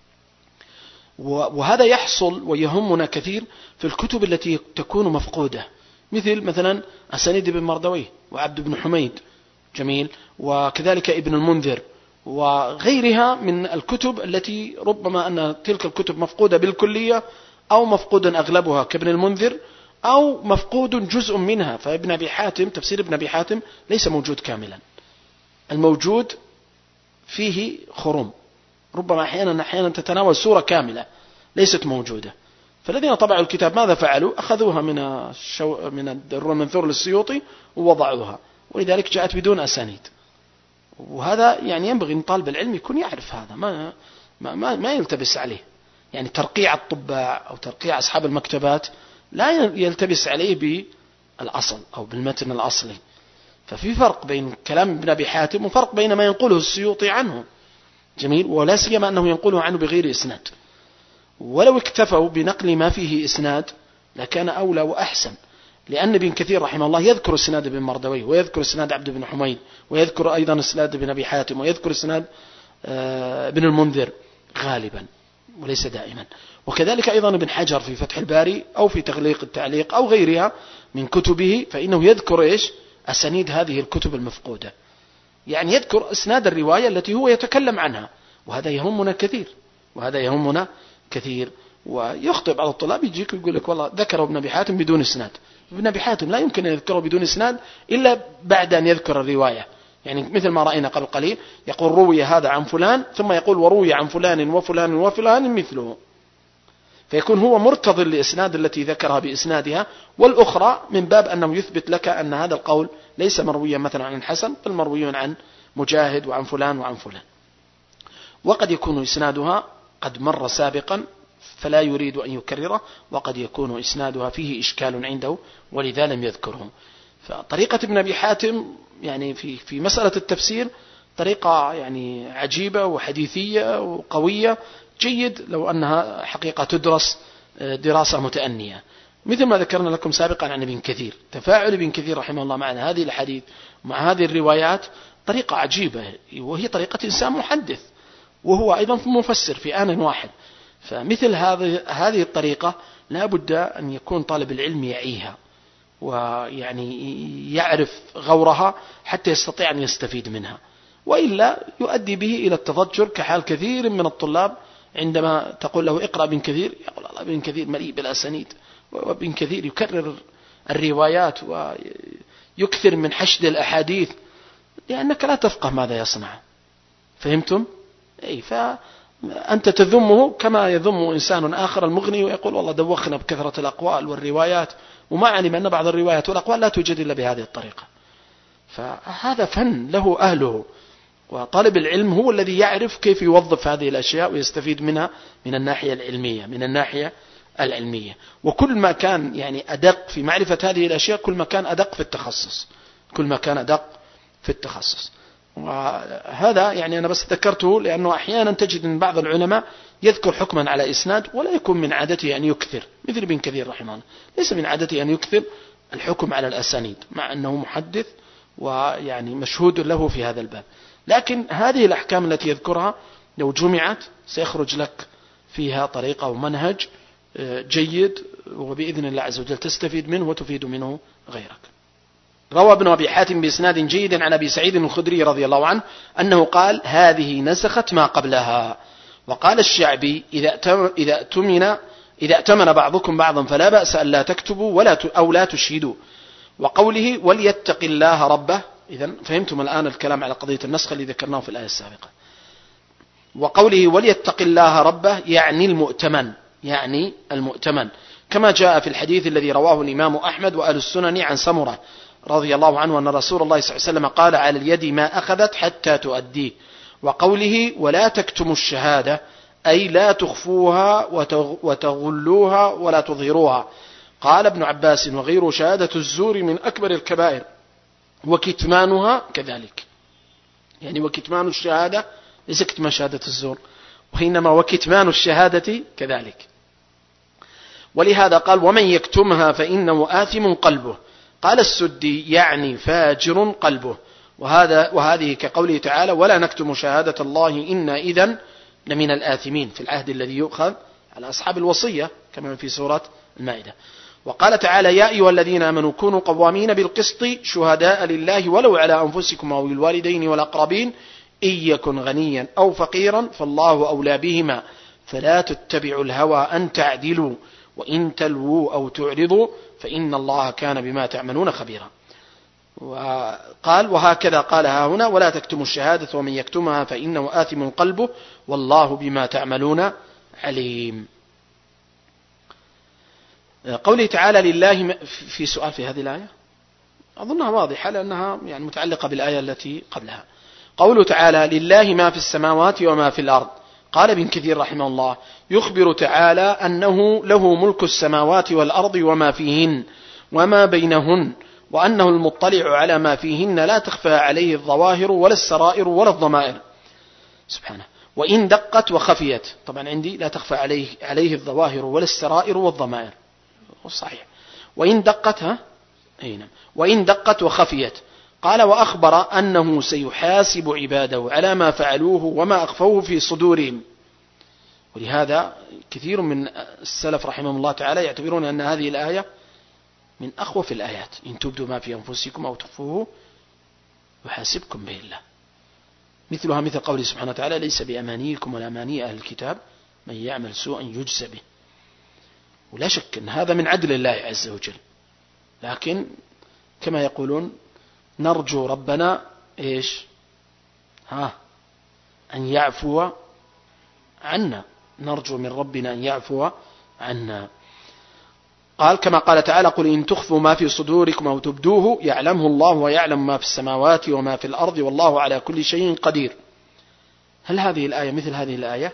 وهذا يحصل ويهمنا كثير في الكتب التي تكون مفقودة، مثلا أسانيد ابن مردويه وعبد بن حميد، جميل، وكذلك ابن المنذر وغيرها من الكتب التي ربما أن تلك الكتب مفقودة بالكلية، أو مفقود أغلبها كابن المنذر، أو مفقود جزء منها. فابن أبي حاتم تفسير ابن أبي حاتم ليس موجود كاملا، الموجود فيه خروم، ربما أحيانا تتناول سورة كاملة ليست موجودة. فالذين طبعوا الكتاب ماذا فعلوا؟ أخذوها من الدر المنثور للسيوطي ووضعوها، ولذلك جاءت بدون أسانيد. وهذا يعني ينبغي أن طالب العلم يكون يعرف هذا، ما يلتبس عليه. يعني ترقيع الطباع أو ترقيع أصحاب المكتبات لا يلتبس عليه بالأصل أو بالمتن الأصلي. ففي فرق بين كلام ابن أبي حاتم وفرق بين ما ينقله السيوطي عنه، جميل، ولا سيما أنه ينقله عنه بغير إسناد. ولو اكتفوا بنقل ما فيه إسناد لكان أولى وأحسن، لأن ابن كثير رحمه الله يذكر إسناد ابن مردويه، ويذكر إسناد عبد بن حميد، ويذكر أيضا إسناد ابن أبي حاتم، ويذكر إسناد ابن المنذر غالبا وليس دائما. وكذلك أيضا ابن حجر في فتح الباري أو في تغليق التعليق أو غيرها من كتبه، فإنه يذكر أسانيد هذه الكتب المفقودة، يعني يذكر إسناد الرواية التي هو يتكلم عنها. وهذا يهمنا كثير. ويخطئ بعض الطلاب يجيك يقول لك والله ذكره ابن أبي حاتم بدون إسناد. ابن أبي حاتم لا يمكن أن يذكره بدون إسناد إلا بعد أن يذكر الرواية، يعني مثل ما رأينا قبل قليل يقول روي هذا عن فلان، ثم يقول وروي عن فلان وفلان وفلان مثله، فيكون هو مرتضي لإسناد التي ذكرها بإسنادها، والأخرى من باب أنه يثبت لك أن هذا القول ليس مرويا مثلا عن الحسن، بل مروي عن مجاهد وعن فلان وعن فلان. وقد يكون إسنادها قد مر سابقا فلا يريد أن يكرره، وقد يكون إسنادها فيه إشكال عنده ولذا لم يذكره. فطريقة ابن أبي حاتم يعني في مسألة التفسير طريقة يعني عجيبة وحديثية وقوية، جيد لو أنها حقيقة تدرس دراسة متأنية. مثل ما ذكرنا لكم سابقا عن ابن كثير، تفاعل ابن كثير رحمه الله مع هذه الحديث مع هذه الروايات طريقة عجيبة، وهي طريقة إنسان محدث وهو أيضا مفسر في آن واحد. فمثل هذه الطريقة لا بد أن يكون طالب العلم يعيها ويعني يعرف غورها حتى يستطيع أن يستفيد منها، وإلا يؤدي به إلى التضجر كحال كثير من الطلاب عندما تقول له اقرأ ابن كثير يقول الله ابن كثير مليء بالأسانيد، وابن كثير يكرر الروايات ويكثر من حشد الأحاديث لأنك لا تفقه ماذا يصنع. فهمتم؟ فأنت تذمه كما يذم إنسان آخر المغني ويقول والله دوخنا بكثرة الأقوال والروايات، وما علم أن بعض الروايات والأقوال لا توجد إلا بهذه الطريقة. فهذا فن له أهله، وطالب العلم هو الذي يعرف كيف يوظف هذه الأشياء ويستفيد منها من الناحية العلمية من الناحية العلمية. وكل ما كان يعني أدق في معرفة هذه الأشياء كل ما كان أدق في التخصص، كل ما كان أدق في التخصص. وهذا يعني أنا بس ذكرته لأنه أحيانا تجد من بعض العلماء يذكر حكما على إسناد ولا يكون من عادته أن يكثر، مثل ابن كثير رحمه الله ليس من عادته أن يكثر الحكم على الأسانيد مع أنه محدث ويعني مشهود له في هذا الباب. لكن هذه الأحكام التي يذكرها لو جمعت سيخرج لك فيها طريقة ومنهج جيد، وبإذن الله عز وجل تستفيد منه وتفيد منه غيرك. روى ابن أبي حاتم بإسناد جيد عن أبي سعيد الخدري رضي الله عنه أنه قال: هذه نسخت ما قبلها. وقال الشعبي: إذا أتمن بعضكم بعضا فلا بأس أن لا تكتبوا أو لا تشهدوا. وقوله: وليتق الله ربه. إذن فهمتم الآن الكلام على قضية النسخ اللي ذكرناه في الآية السابقة. وقوله: وليتق الله ربه يعني المؤتمن كما جاء في الحديث الذي رواه الإمام أحمد وأهل السنن عن سمرة رضي الله عنه أن رسول الله صلى الله عليه وسلم قال: على اليد ما أخذت حتى تؤديه. وقوله: ولا تكتموا الشهادة أي لا تخفوها وتغلوها ولا تظهروها. قال ابن عباس: وغير شهادة الزور من أكبر الكبائر وكتمانها كذلك. يعني وكتمان الشهادة ليس كتمان شهادة الزور، وإنما وكتمان الشهادة كذلك. ولهذا قال: ومن يكتمها فإنه آثم قلبه. قال السدي: يعني فاجر قلبه. وهذه كقوله تعالى: ولا نكتم شهادة الله إنا إذن لمن الآثمين، في العهد الذي يؤخذ على أصحاب الوصية كما في سورة المائدة. وقال تعالى: يا أيها الذين آمنوا كونوا قوامين بالقسط شهداء لله ولو على أنفسكم أو الوالدين والأقربين إن يكن غنيا أو فقيرا فالله أولى بهما فلا تتبعوا الهوى أن تعدلوا وإن تلووا أو تعرضوا فإن الله كان بما تعملون خبيرا. وقال: وهكذا قالها هنا: ولا تكتموا الشهادة ومن يكتمها فإنه آثم قلبه والله بما تعملون عليم. قوله تعالى: لله في سؤال في هذه الآية أظنها واضحة لأنها يعني متعلقة بالآية التي قبلها. قوله تعالى: لله ما في السماوات وما في الأرض. قال ابن كثير رحمه الله: يخبر تعالى أنه له ملك السماوات والأرض وما فيهن وما بينهن، وأنه المطلع على ما فيهن لا تخفى عليه الظواهر ولا السرائر ولا الضمائر سبحانه. وإن دقت وخفيت، طبعا عندي لا تخفى عليه الظواهر ولا السرائر والضمائر صحيح. وإن دقت وخفيت. قال: وأخبر أنه سيحاسب عباده على ما فعلوه وما أخفوه في صدورهم. ولهذا كثير من السلف رحمهم الله تعالى يعتبرون أن هذه الآية من أخوف الآيات: إن تبدوا ما في أنفسكم أو تخفوه يحاسبكم به الله. مثلها مثل قوله سبحانه وتعالى: ليس بأمانيكم ولا أماني أهل الكتاب من يعمل سوءا يجزى به. ولا شك أن هذا من عدل الله عز وجل، لكن كما يقولون نرجو ربنا أن يعفو عنا، نرجو من ربنا أن يعفو عنا. قال كما قال تعالى: قل إن تخفوا ما في صدوركم أو تبدوه يعلمه الله ويعلم ما في السماوات وما في الأرض والله على كل شيء قدير. هل هذه الآية مثل هذه الآية؟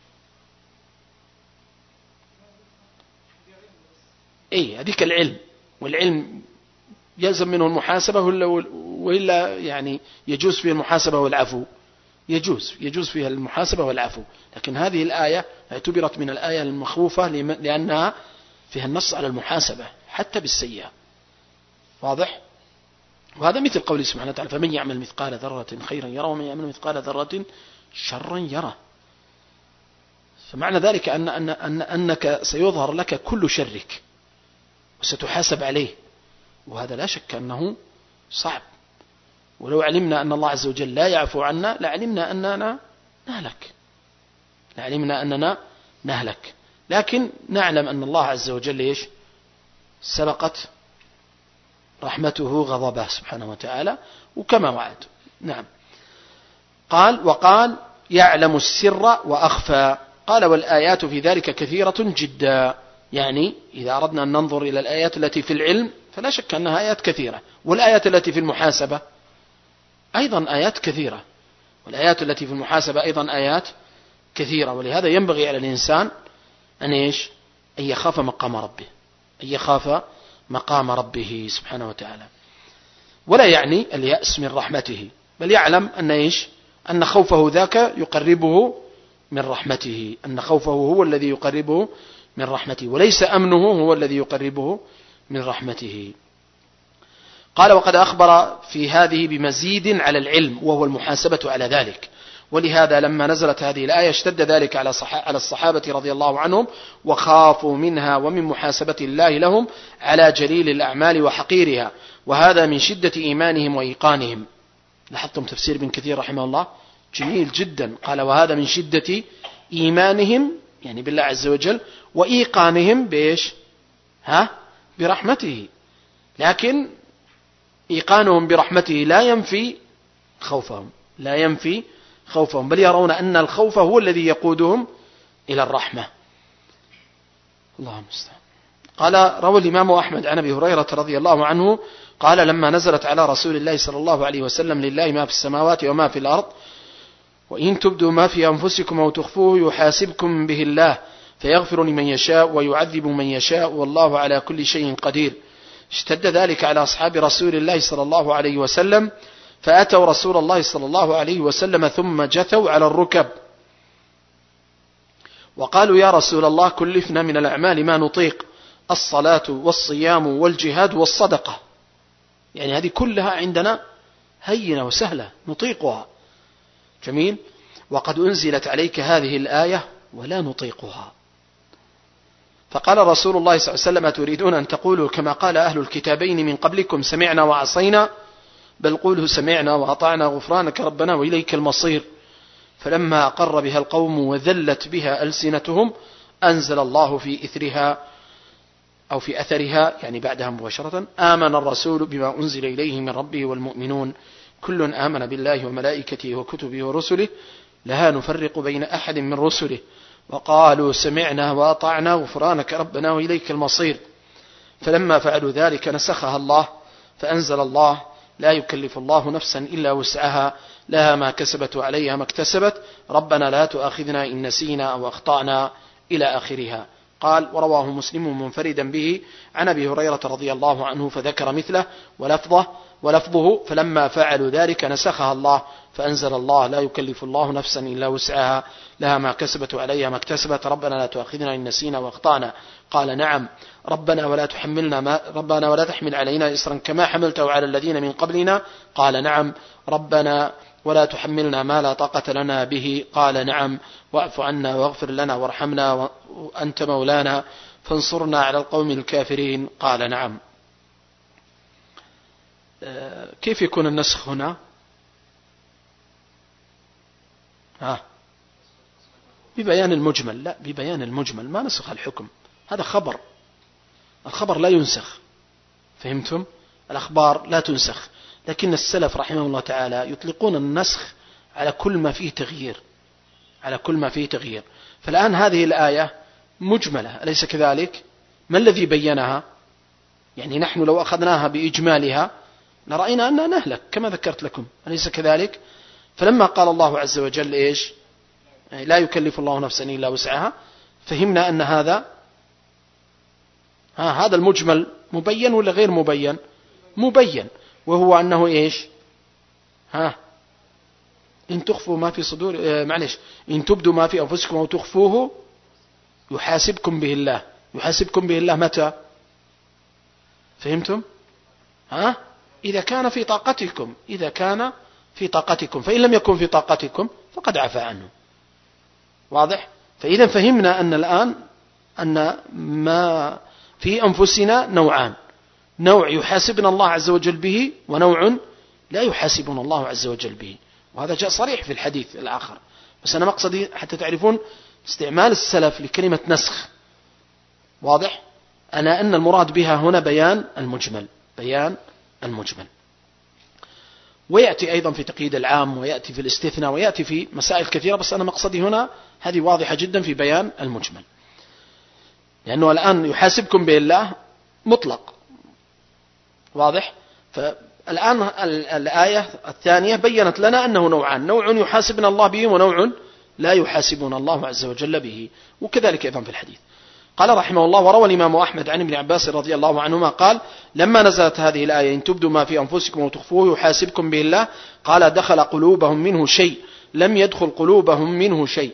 هذيك العلم، والعلم يلزم منه المحاسبة وإلا يعني يجوز فيه المحاسبة والعفو، يجوز فيها المحاسبة والعفو. لكن هذه الآية اعتبرت من الآية المخوفة لأنها فيها النص على المحاسبة حتى بالسيئة. واضح؟ وهذا مثل قوله سبحانه وتعالى: فمن يعمل مثقال ذرة خيرا يرى ومن يعمل مثقال ذرة شرا يرى. فمعنى ذلك أنك سيظهر لك كل شرك وستحاسب عليه، وهذا لا شك أنه صعب. ولو علمنا أن الله عز وجل لا يعفو عنا لعلمنا أننا نهلك. لكن نعلم أن الله عز وجل سبقت رحمته غضبه سبحانه وتعالى وكما وعد. نعم. وقال: يعلم السر وأخفى. قال: والآيات في ذلك كثيرة جدا. يعني إذا أردنا أن ننظر إلى الآيات التي في العلم فلا شك أنها آيات كثيرة، والآيات التي في المحاسبة أيضا آيات كثيرة، والآيات التي في المحاسبة أيضا آيات كثيرة. ولهذا ينبغي على الإنسان أن أن يخاف مقام ربه، أن يخاف مقام ربه سبحانه وتعالى. ولا يعني اليأس من رحمته، بل يعلم أن إيش؟ أن خوفه ذاك يقربه من رحمته، أن خوفه هو الذي يقربه من رحمته، وليس أمنه هو الذي يقربه من رحمته. قال: وقد أخبر في هذه بمزيد على العلم، وهو المحاسبة على ذلك. ولهذا لما نزلت هذه الآية اشتد ذلك على الصحابة رضي الله عنهم، وخافوا منها ومن محاسبة الله لهم على جليل الأعمال وحقيرها، وهذا من شدة إيمانهم وإيقانهم. لاحظتم تفسير ابن كثير رحمه الله جميل جدا، قال: وهذا من شدة إيمانهم، يعني بالله عز وجل، وإيقانهم بإيش؟ برحمته. لكن إيقانهم برحمته لا ينفي خوفهم، لا ينفي خوفهم، بل يرون أن الخوف هو الذي يقودهم إلى الرحمة. الله المستعان. قال: روى الإمام أحمد عن أبي هريرة رضي الله عنه قال: لما نزلت على رسول الله صلى الله عليه وسلم: لله ما في السماوات وما في الأرض، وإن تبدوا ما في أنفسكم أو تخفوه يحاسبكم به الله فيغفر لمن يشاء ويعذب من يشاء والله على كل شيء قدير، اشتد ذلك على أصحاب رسول الله صلى الله عليه وسلم، فأتوا رسول الله صلى الله عليه وسلم ثم جثوا على الركب وقالوا: يا رسول الله، كلفنا من الأعمال ما نطيق، الصلاة والصيام والجهاد والصدقة، يعني هذه كلها عندنا هينة وسهلة نطيقها. جميل. وقد أنزلت عليك هذه الآية ولا نطيقها. فقال رسول الله صلى الله عليه وسلم: تريدون أن تقولوا كما قال أهل الكتابين من قبلكم سمعنا وعصينا؟ بل قولوا سمعنا وأطعنا غفرانك ربنا وإليك المصير. فلما أقر بها القوم وذلت بها ألسنتهم أنزل الله في إثرها أو في أثرها، يعني بعدها مباشرة: آمن الرسول بما أنزل إليه من ربه والمؤمنون كل آمن بالله وملائكته وكتبه ورسله لا نفرق بين أحد من رسله وقالوا سمعنا وأطعنا غفرانك ربنا وإليك المصير. فلما فعلوا ذلك نسخها الله فأنزل الله: لا يكلف الله نفسا إلا وسعها لها ما كسبت وعليها ما اكتسبت ربنا لا تؤاخذنا إن نسينا أو أخطأنا إلى آخرها. قال: ورواه مسلم منفردا به عن أبي هريرة رضي الله عنه فذكر مثله ولفظه: فلما فعلوا ذلك نسخها الله فأنزل الله: لا يكلف الله نفسا إلا وسعها لها ما كسبت وعليها ما اكتسبت ربنا لا تؤاخذنا إن نسينا وأخطأنا. قال: نعم. ربنا ولا تحمل علينا إصرا كما حملته على الذين من قبلنا. قال: نعم. ربنا ولا تحملنا ما لا طاقة لنا به. قال: نعم. واعف عنا واغفر لنا وارحمنا وأنت مولانا فانصرنا على القوم الكافرين. قال: نعم. كيف يكون النسخ هنا؟ ببيان المجمل. لا، ببيان المجمل، ما نسخ الحكم، هذا خبر، الخبر لا ينسخ. فهمتم؟ الأخبار لا تنسخ، لكن السلف رحمه الله تعالى يطلقون النسخ على كل ما فيه تغيير، على كل ما فيه تغيير. فالآن هذه الآية مجملة، أليس كذلك؟ ما الذي بينها؟ يعني نحن لو أخذناها بإجمالها لرأينا أننا نهلك كما ذكرت لكم، أليس كذلك؟ فلما قال الله عز وجل إيش؟ لا يكلف الله نفسا إلا وسعها، فهمنا أن هذا المجمل مبين ولا غير مبين؟ مبين، وهو أنه إيش؟ إن تخفوا ما في صدور إن تبدوا ما في أنفسكم أو تخفوه يحاسبكم به الله. يحاسبكم به الله متى؟ فهمتم؟ إذا كان في طاقتكم، إذا كان في طاقتكم، فإن لم يكن في طاقتكم فقد عفى عنه. واضح؟ فإذا فهمنا أن الآن أن ما في أنفسنا نوعان: نوع يحاسبنا الله عز وجل به، ونوع لا يحاسبنا الله عز وجل به. وهذا جاء صريح في الحديث الآخر، بس أنا مقصدي حتى تعرفون استعمال السلف لكلمة نسخ. واضح؟ أن المراد بها هنا بيان المجمل، بيان المجمل. ويأتي أيضا في تقييد العام، ويأتي في الاستثناء، ويأتي في مسائل كثيرة، بس أنا مقصدي هنا هذه واضحة جدا في بيان المجمل، لأنه الآن يحاسبكم به الله مطلق. واضح؟ فالآن الآية الثانية بيّنت لنا أنه نوعان: نوع يحاسبنا الله به، ونوع لا يحاسبنا الله عز وجل به. وكذلك أيضا في الحديث. قال رحمه الله: وروى الإمام أحمد عن ابن عباس رضي الله عنهما قال: لما نزلت هذه الآية إن تبدوا ما في أنفسكم وتخفوه يحاسبكم به الله، قال: دخل قلوبهم منه شيء لم يدخل قلوبهم منه شيء.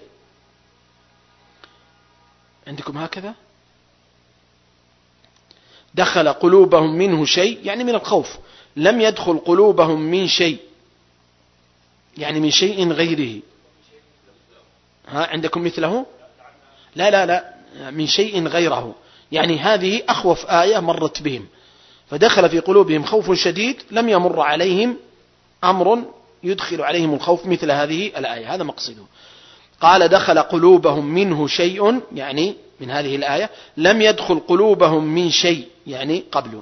عندكم هكذا؟ دخل قلوبهم منه شيء يعني من الخوف، لم يدخل قلوبهم من شيء يعني من شيء غيره. عندكم مثله؟ لا من شيء غيره، يعني هذه أخوف آية مرت بهم، فدخل في قلوبهم خوف شديد لم يمر عليهم أمر يدخل عليهم الخوف مثل هذه الآية، هذا مقصده. قال: دخل قلوبهم منه شيء يعني من هذه الآية، لم يدخل قلوبهم من شيء يعني قبله.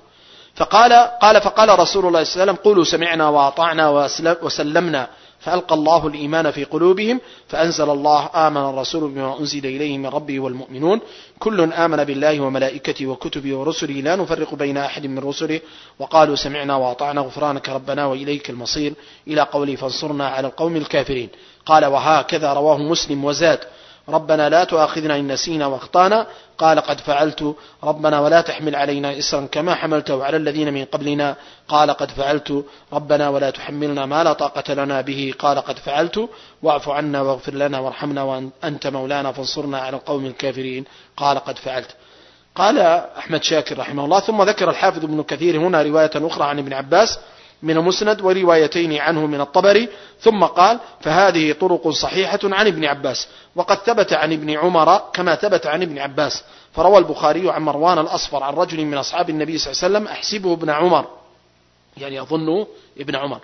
فقال رسول الله صلى الله عليه وسلم: قولوا سمعنا وأطعنا وسلمنا، فألقى الله الإيمان في قلوبهم، فأنزل الله: آمن الرسول بما أنزل إليه من ربه والمؤمنون كل آمن بالله وملائكته وكتبه ورسله لا نفرق بين أحد من رسله وقالوا سمعنا وأطعنا غفرانك ربنا وإليك المصير، إلى قوله: فانصرنا على القوم الكافرين. قال: وهكذا رواه مسلم وزاد: ربنا لا تؤاخذنا إن نسينا واخطأنا. قال: قد فعلت. ربنا ولا تحمل علينا إصرا كما حملته على الذين من قبلنا. قال: قد فعلت. ربنا ولا تحملنا ما لا طاقة لنا به. قال: قد فعلت. واعف عنا واغفر لنا وارحمنا وأنت مولانا فانصرنا على القوم الكافرين. قال: قد فعلت. قال أحمد شاكر رحمه الله: ثم ذكر الحافظ ابن كثير هنا رواية أخرى عن ابن عباس من المسند وروايتين عنه من الطبري، ثم قال: فهذه طرق صحيحة عن ابن عباس، وقد ثبت عن ابن عمر كما ثبت عن ابن عباس. فروى البخاري عن مروان الأصفر عن رجل من أصحاب النبي صلى الله عليه وسلم أحسبه ابن عمر، يعني أظنه ابن عمر: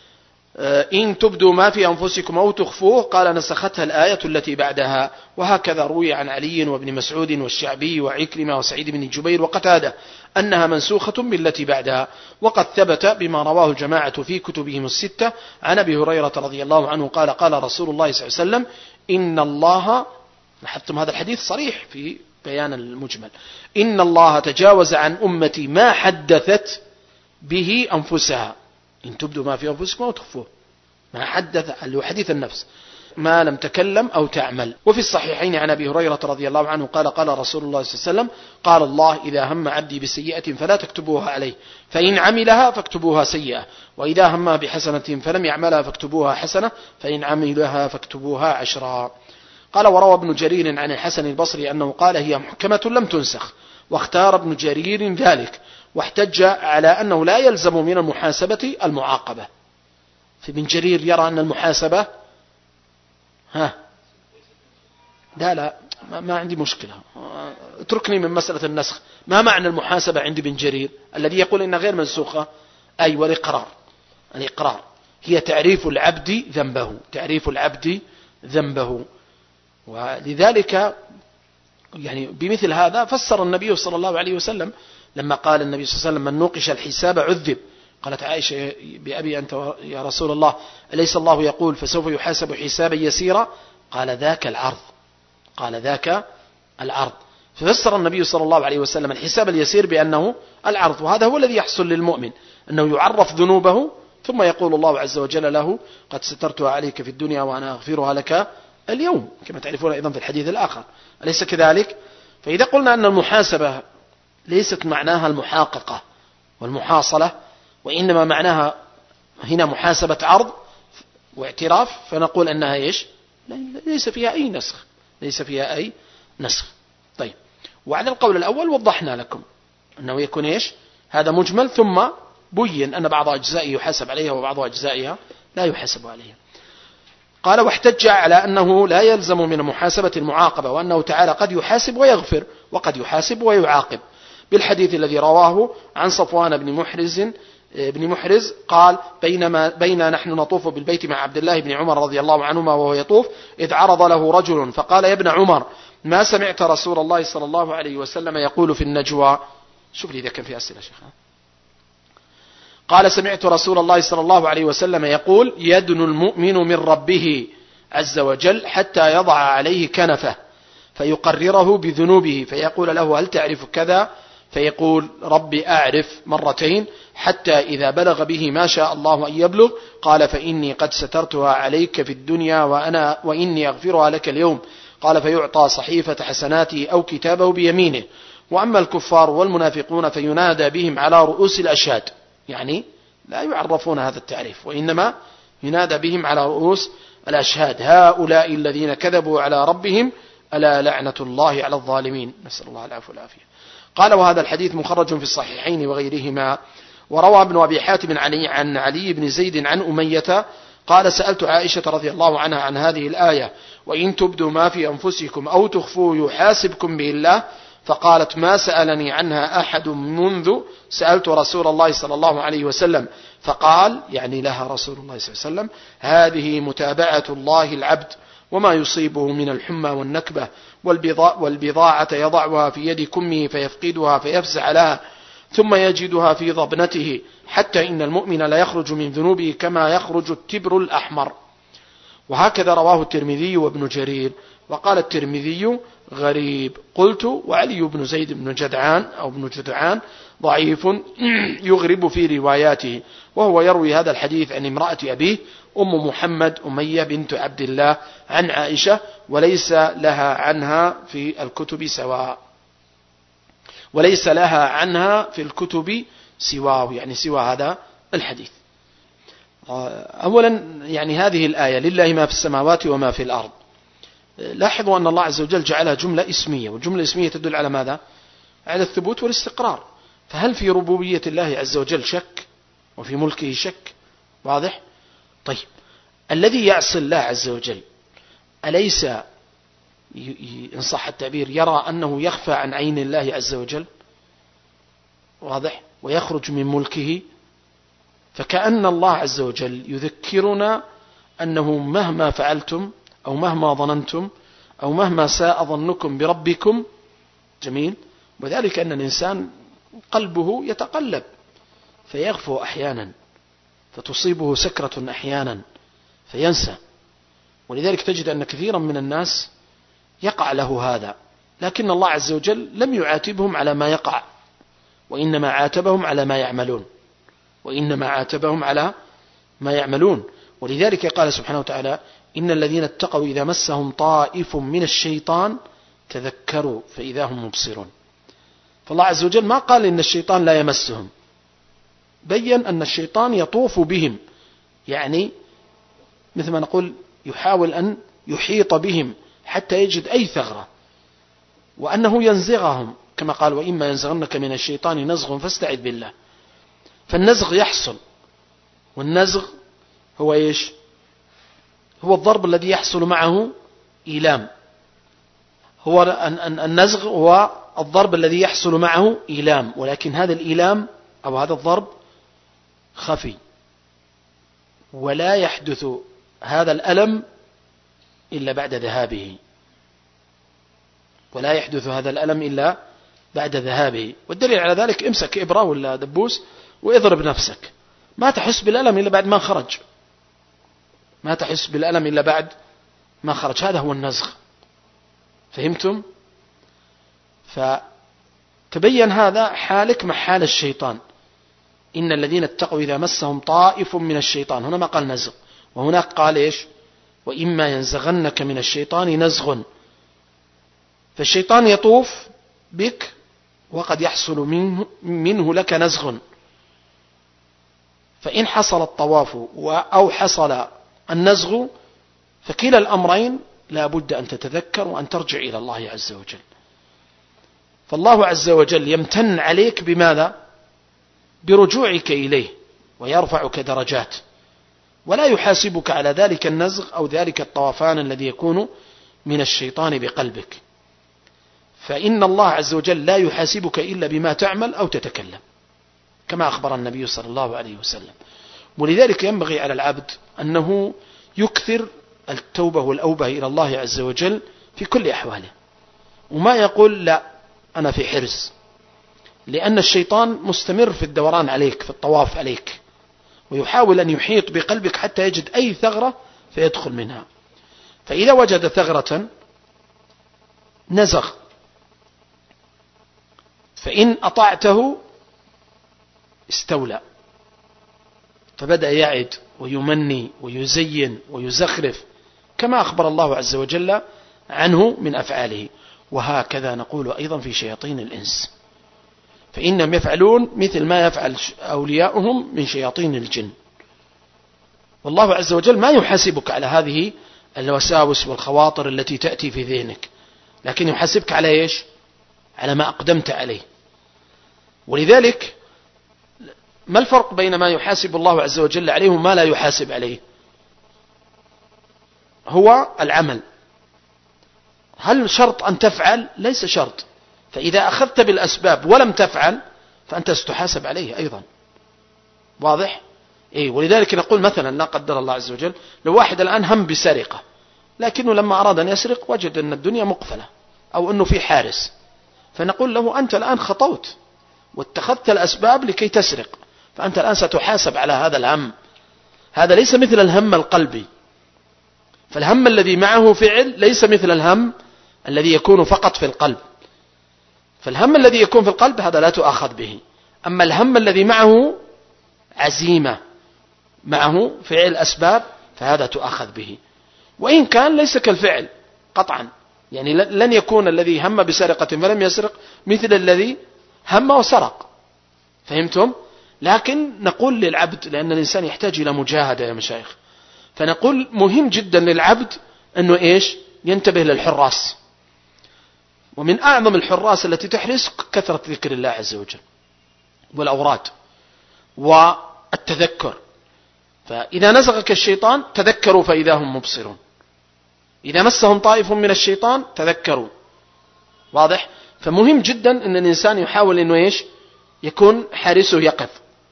إن تبدوا ما في أنفسكم أو تخفوه، قال: نسختها الآية التي بعدها. وهكذا روي عن علي وابن مسعود والشعبي وعكرمة وسعيد بن جبير وقتادة أنها منسوخة بالتي بعدها. وقد ثبت بما رواه الجماعة في كتبهم الستة عن أبي هريرة رضي الله عنه قال: قال رسول الله صلى الله عليه وسلم: إن الله، لاحظتم هذا الحديث صريح في بيان المجمل، إن الله تجاوز عن أمتي ما حدثت به أنفسها. إن تبدوا ما في أنفسكم أو تخفوه، ما حدث اللي هو حديث النفس، ما لم تكلم أو تعمل. وفي الصحيحين عن أبي هريرة رضي الله عنه قال: قال رسول الله صلى الله عليه وسلم: قال الله: إذا هم عبدي بسيئة فلا تكتبوها عليه، فإن عملها فاكتبوها سيئة، وإذا هم بحسنة فلم يعملها فاكتبوها حسنة، فإن عملها فاكتبوها عشرا. قال: وروى ابن جرير عن الحسن البصري أنه قال: هي محكمة لم تنسخ. واختار ابن جرير ذلك، واحتج على أنه لا يلزم من المحاسبة المعاقبة. فابن جرير يرى أن المحاسبة لا ما عندي مشكلة، اتركني من مسألة النسخ. ما معنى المحاسبة عند ابن جرير الذي يقول إنها غير منسوخة؟ أي والإقرار. الإقرار هي تعريف العبد ذنبه، تعريف العبد ذنبه. ولذلك يعني بمثل هذا فسر النبي صلى الله عليه وسلم لما قال النبي صلى الله عليه وسلم: من نوقش الحساب عذب. قالت عائشة: بأبي أنت يا رسول الله، أليس الله يقول فسوف يحاسب حسابا يسيرا؟ قال: ذاك العرض. قال: ذاك العرض. ففسر النبي صلى الله عليه وسلم الحساب اليسير بأنه العرض، وهذا هو الذي يحصل للمؤمن، أنه يعرف ذنوبه ثم يقول الله عز وجل له: قد سترتها عليك في الدنيا وأنا أغفرها لك اليوم، كما تعرفون أيضا في الحديث الآخر، أليس كذلك؟ فإذا قلنا أن المحاسبة ليست معناها المحاققة والمحاصلة، وإنما معناها هنا محاسبة عرض واعتراف، فنقول أنها إيش؟ ليس فيها أي نسخ، ليس فيها أي نسخ. طيب، وعلى القول الأول وضحنا لكم أنه يكون إيش؟ هذا مجمل، ثم بين أن بعض أجزائه يحاسب عليها وبعض أجزائها لا يحاسب عليها. قال: واحتج على أنه لا يلزم من محاسبة المعاقبة، وأنه تعالى قد يحاسب ويغفر وقد يحاسب ويعاقب، بالحديث الذي رواه عن صفوان بن محرز قال: بين نحن نطوف بالبيت مع عبد الله بن عمر رضي الله عنهما وهو يطوف، إذ عرض له رجل فقال: يا ابن عمر، ما سمعت رسول الله صلى الله عليه وسلم يقول في النجوى؟ شوف لي إذا كان في أسئلة شيخ. قال: سمعت رسول الله صلى الله عليه وسلم يقول: يدن المؤمن من ربه عز وجل حتى يضع عليه كنفه فيقرره بذنوبه، فيقول له: هل تعرف كذا؟ فيقول: ربي أعرف، مرتين، حتى إذا بلغ به ما شاء الله أن يبلغ قال: فإني قد سترتها عليك في الدنيا وإني أغفرها لك اليوم. قال فيعطى صحيفة حسناته أو كتابه بيمينه. وأما الكفار والمنافقون فينادى بهم على رؤوس الأشهاد، يعني لا يعرفون هذا التعريف، وإنما ينادى بهم على رؤوس الأشهاد: هؤلاء الذين كذبوا على ربهم ألا لعنة الله على الظالمين، نسأل الله العفو والعافية. قال وهذا الحديث مخرج في الصحيحين وغيرهما. وروى ابن أبي حاتم عن علي بن زيد عن أمية قال سألت عائشة رضي الله عنها عن هذه الآية: وإن تبدوا ما في أنفسكم أو تخفوا يحاسبكم به الله. فقالت: ما سألني عنها أحد منذ سألت رسول الله صلى الله عليه وسلم. فقال، يعني لها رسول الله صلى الله عليه وسلم: هذه متابعة الله العبد، وما يصيبه من الحمى والنكبة والبضاعة يضعها في يد كمه فيفقدها فيفزع لها ثم يجدها في ضبنته، حتى إن المؤمن لا يخرج من ذنوبه كما يخرج التبر الأحمر. وهكذا رواه الترمذي وابن جرير. وقال الترمذي: غريب. قلت: وعلي بن زيد بن جدعان ضعيف يغرب في رواياته، وهو يروي هذا الحديث عن امرأة أبيه أم محمد أمية بنت عبد الله عن عائشة، وليس لها عنها في الكتب سواه، يعني سوى هذا الحديث. أولا يعني هذه الآية: لله ما في السماوات وما في الأرض. لاحظوا أن الله عز وجل جعلها جملة اسمية، والجملة الاسمية تدل على ماذا؟ على الثبوت والاستقرار. فهل في ربوبية الله عز وجل شك؟ وفي ملكه شك؟ واضح؟ طيب، الذي يعصي الله عز وجل أليس إن صح التعبير يرى أنه يخفى عن عين الله عز وجل؟ واضح؟ ويخرج من ملكه. فكأن الله عز وجل يذكرنا أنه مهما فعلتم أو مهما ظننتم أو مهما ساء ظنكم بربكم، جميل، وذلك أن الإنسان قلبه يتقلب فيغفو أحيانا، فتصيبه سكرة أحيانا فينسى. ولذلك تجد أن كثيرا من الناس يقع له هذا، لكن الله عز وجل لم يعاتبهم على ما يقع، وإنما عاتبهم على ما يعملون. ولذلك قال سبحانه وتعالى: إن الذين اتقوا إذا مسهم طائف من الشيطان تذكروا فإذا هم مبصرون. فالله عز وجل ما قال إن الشيطان لا يمسهم، بيّن أن الشيطان يطوف بهم، يعني مثل ما نقول يحاول أن يحيط بهم حتى يجد أي ثغرة، وأنه ينزغهم كما قال: وإما ينزغنك من الشيطان نزغ فاستعذ بالله. فالنزغ يحصل، والنزغ هو إيش؟ هو الضرب الذي يحصل معه إيلام. النزغ هو الضرب الذي يحصل معه إيلام، ولكن هذا الإيلام أو هذا الضرب خفي، ولا يحدث هذا الألم إلا بعد ذهابه. والدليل على ذلك: امسك إبرة ولا دبوس واضرب نفسك، ما تحس بالألم إلا بعد ما خرج. هذا هو النزغ. فهمتم؟ فتبين هذا حالك مع حال الشيطان. إن الذين اتقوا إذا مسهم طائف من الشيطان، هنا ما قال نزغ، وهناك قال إيش؟ وإما ينزغنك من الشيطان نزغ. فالشيطان يطوف بك وقد يحصل منه لك نزغ. فإن حصل الطواف أو حصل النزغ فكلا الأمرين لا بد أن تتذكر وأن ترجع إلى الله عز وجل. فالله عز وجل يمتن عليك بماذا؟ برجوعك إليه، ويرفعك درجات، ولا يحاسبك على ذلك النزغ أو ذلك الطوفان الذي يكون من الشيطان بقلبك. فإن الله عز وجل لا يحاسبك إلا بما تعمل أو تتكلم، كما أخبر النبي صلى الله عليه وسلم. ولذلك ينبغي على العبد أنه يكثر التوبة والأوبة إلى الله عز وجل في كل أحواله، وما يقول لا أنا في حرز، لأن الشيطان مستمر في الدوران عليك، في الطواف عليك، ويحاول أن يحيط بقلبك حتى يجد أي ثغرة فيدخل منها. فإذا وجد ثغرة نزغ، فإن أطعته استولى، فبدأ يعد ويمني ويزين ويزخرف، كما أخبر الله عز وجل عنه من أفعاله. وهكذا نقول أيضا في شياطين الإنس، فإنهم يفعلون مثل ما يفعل أولياؤهم من شياطين الجن. والله عز وجل ما يحاسبك على هذه الوساوس والخواطر التي تأتي في ذهنك، لكن يحاسبك على إيش؟ على ما أقدمت عليه. ولذلك ما الفرق بين ما يحاسب الله عز وجل عليه وما لا يحاسب عليه؟ هو العمل. هل شرط أن تفعل؟ ليس شرط. فإذا أخذت بالأسباب ولم تفعل فأنت ستحاسب عليه أيضا. واضح؟ ولذلك نقول مثلا لا قدر الله عز وجل لو واحد الآن هم بسرقة، لكنه لما أراد أن يسرق وجد أن الدنيا مقفلة أو أنه في حارس، فنقول له أنت الآن خطوت واتخذت الأسباب لكي تسرق، فأنت الآن ستحاسب على هذا الهم. هذا ليس مثل الهم القلبي، فالهم الذي معه فعل ليس مثل الهم الذي يكون فقط في القلب. فالهم الذي يكون في القلب هذا لا تؤخذ به، أما الهم الذي معه عزيمة، معه فعل أسباب، فهذا تؤخذ به، وإن كان ليس كالفعل قطعا. يعني لن يكون الذي هم بسرقة فلم يسرق مثل الذي هم وسرق. فهمتم؟ لكن نقول للعبد، لأن الإنسان يحتاج إلى مجاهدة يا مشايخ، فنقول مهم جدا للعبد أنه إيش؟ ينتبه للحراس. ومن أعظم الحراس التي تحرس كثرة ذكر الله عز وجل والأوراد والتذكر. فإذا نزغك الشيطان تذكروا فإذا هم مبصرون، إذا مسهم طائف من الشيطان تذكروا. واضح؟ فمهم جدا أن الإنسان يحاول أنه إيش؟ يكون حارسه يقظ.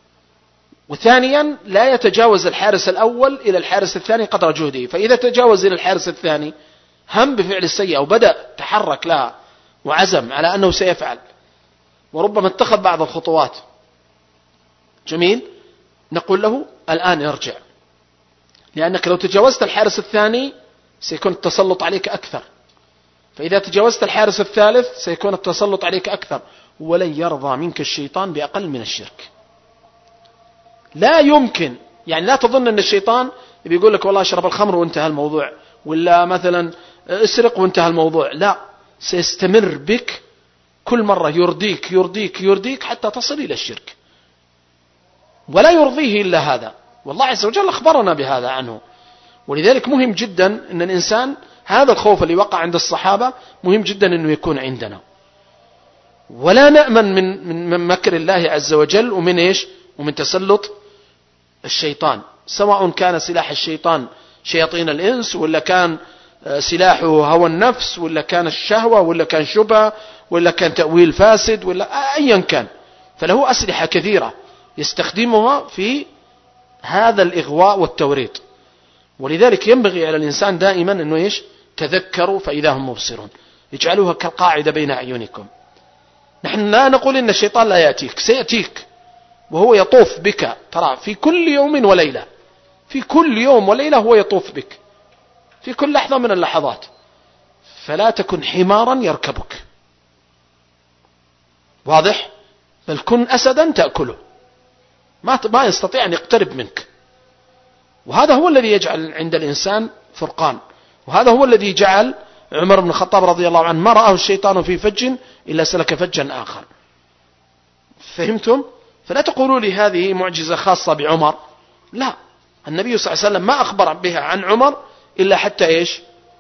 وثانيا لا يتجاوز الحارس الأول إلى الحارس الثاني قدر جهده، فإذا تجاوز إلى الحارس الثاني هم بفعل السيئة وبدأ تحرك لها وعزم على أنه سيفعل وربما اتخذ بعض الخطوات، جميل، نقول له الآن ارجع، لأنك لو تجاوزت الحارس الثاني سيكون التسلط عليك أكثر، فإذا تجاوزت الحارس الثالث سيكون التسلط عليك أكثر، ولن يرضى منك الشيطان بأقل من الشرك. لا يمكن، يعني لا تظن أن الشيطان بيقول لك والله اشرب الخمر وانتهى الموضوع، ولا مثلا اسرق وانتهى الموضوع. لا، سيستمر بك كل مرة يرديك يرديك يرديك حتى تصل إلى الشرك، ولا يرضيه إلا هذا، والله عز وجل أخبرنا بهذا عنه. ولذلك مهم جدا أن الإنسان هذا الخوف اللي وقع عند الصحابة مهم جدا أنه يكون عندنا، ولا نأمن من مكر الله عز وجل ومن إيش؟ ومن تسلط الشيطان، سواء كان سلاح الشيطان شياطين الإنس، ولا كان سلاحه هوى النفس، ولا كان الشهوة، ولا كان شبهة، ولا كان تأويل فاسد، ولا أيا كان، فله أسلحة كثيرة يستخدمها في هذا الإغواء والتوريط. ولذلك ينبغي على الإنسان دائما أنه إيش؟ تذكروا فإذا هم مبصرون، اجعلوها كالقاعدة بين أعينكم. نحن لا نقول إن الشيطان لا يأتيك، سيأتيك وهو يطوف بك، ترى في كل يوم وليلة، في كل يوم وليلة هو يطوف بك في كل لحظة من اللحظات، فلا تكن حمارا يركبك. واضح؟ بل كن أسدا تأكله، ما يستطيع أن يقترب منك. وهذا هو الذي يجعل عند الإنسان فرقان، وهذا هو الذي جعل عمر بن الخطاب رضي الله عنه ما رآه الشيطان في فج إلا سلك فجا آخر. فهمتم؟ فلا تقولوا لي هذه معجزة خاصة بعمر، لا، النبي صلى الله عليه وسلم ما أخبر بها عن عمر إلا حتى إيش؟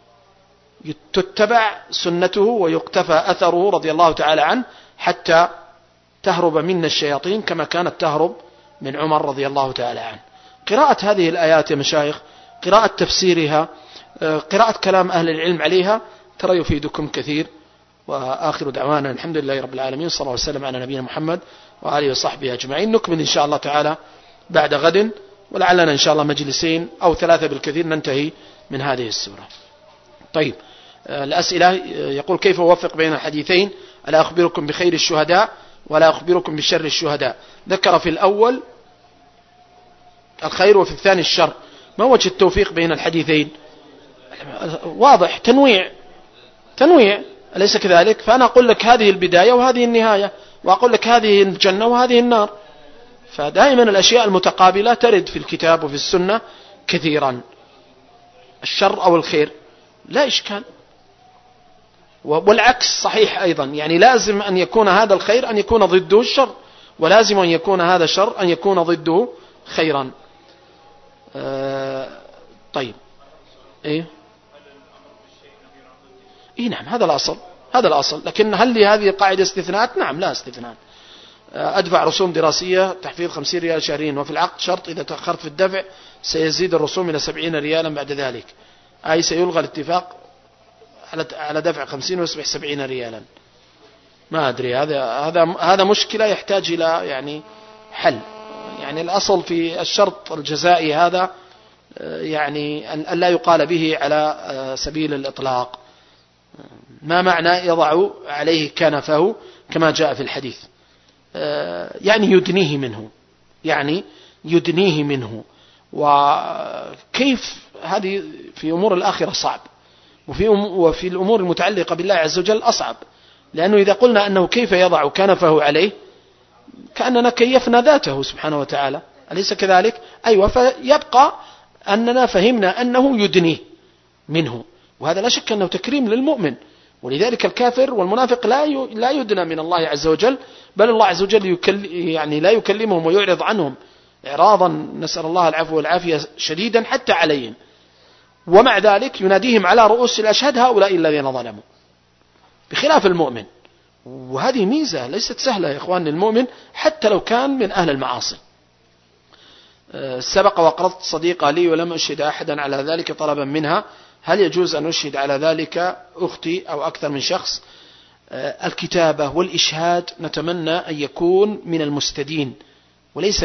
تتبع سنته ويقتفى أثره رضي الله تعالى عنه، حتى تهرب منا الشياطين كما كانت تهرب من عمر رضي الله تعالى عنه. قراءة هذه الآيات يا مشايخ، قراءة تفسيرها، قراءة كلام أهل العلم عليها، ترى يفيدكم كثير. وآخر دعوانا الحمد لله رب العالمين، صلى الله عليه وسلم على نبينا محمد وآله وصحبه أجمعين. نكمل إن شاء الله تعالى بعد غد، ولعلنا إن شاء الله مجلسين أو 3 بالكثير ننتهي من هذه السورة. طيب، الأسئلة يقول كيف أوفق بين الحديثين؟ ألا أخبركم بخير الشهداء ولا أخبركم بشر الشهداء؟ ذكر في الأول الخير وفي الثاني الشر، ما وجه التوفيق بين الحديثين؟ واضح، تنويع أليس كذلك؟ فأنا أقول لك هذه البداية وهذه النهاية، وأقول لك هذه الجنة وهذه النار. فدائما الأشياء المتقابلة ترد في الكتاب وفي السنة كثيرا. الشر أو الخير لا إشكال، والعكس صحيح أيضا، يعني لازم أن يكون هذا الخير أن يكون ضده الشر، ولازم أن يكون هذا الشر أن يكون ضده خيرا. طيب إيه نعم، هذا الأصل. لكن هل لهذه القاعدة استثناءات؟ نعم، لا استثناء. أدفع رسوم دراسية تحفيظ 50 ريال شهريا، وفي العقد شرط إذا تأخرت في الدفع سيزيد الرسوم إلى 70 ريالا بعد ذلك، أي سيلغى الاتفاق على دفع 50 ويصبح 70 ريالا. ما أدري، هذا مشكلة يحتاج إلى يعني حل. يعني الأصل في الشرط الجزائي هذا يعني أن لا يقال به على سبيل الإطلاق. ما معنى يضع عليه كنفه كما جاء في الحديث؟ يعني يدنيه منه. وكيف هذه في أمور الآخرة صعب، وفي الأمور المتعلقة بالله عز وجل أصعب، لأنه إذا قلنا أنه كيف يضع كنفه عليه كأننا كيفنا ذاته سبحانه وتعالى، أليس كذلك؟ أيوة، فيبقى أننا فهمنا أنه يدنيه منه، وهذا لا شك أنه تكريم للمؤمن. ولذلك الكافر والمنافق لا يدنى من الله عز وجل، بل الله عز وجل يعني لا يكلمهم ويعرض عنهم إعراضا نسأل الله العفو والعافية شديدا حتى عليهم، ومع ذلك يناديهم على رؤوس الأشهاد هؤلاء الذين ظلموا، بخلاف المؤمن. وهذه ميزة ليست سهلة يا إخوان للمؤمن حتى لو كان من أهل المعاصي. سبق وقرضت صديقة لي ولم أشهد أحدا على ذلك طلبا منها، هل يجوز أن أشهد على ذلك أختي أو أكثر من شخص؟ الكتابة والإشهاد نتمنى أن يكون من المستدين وليس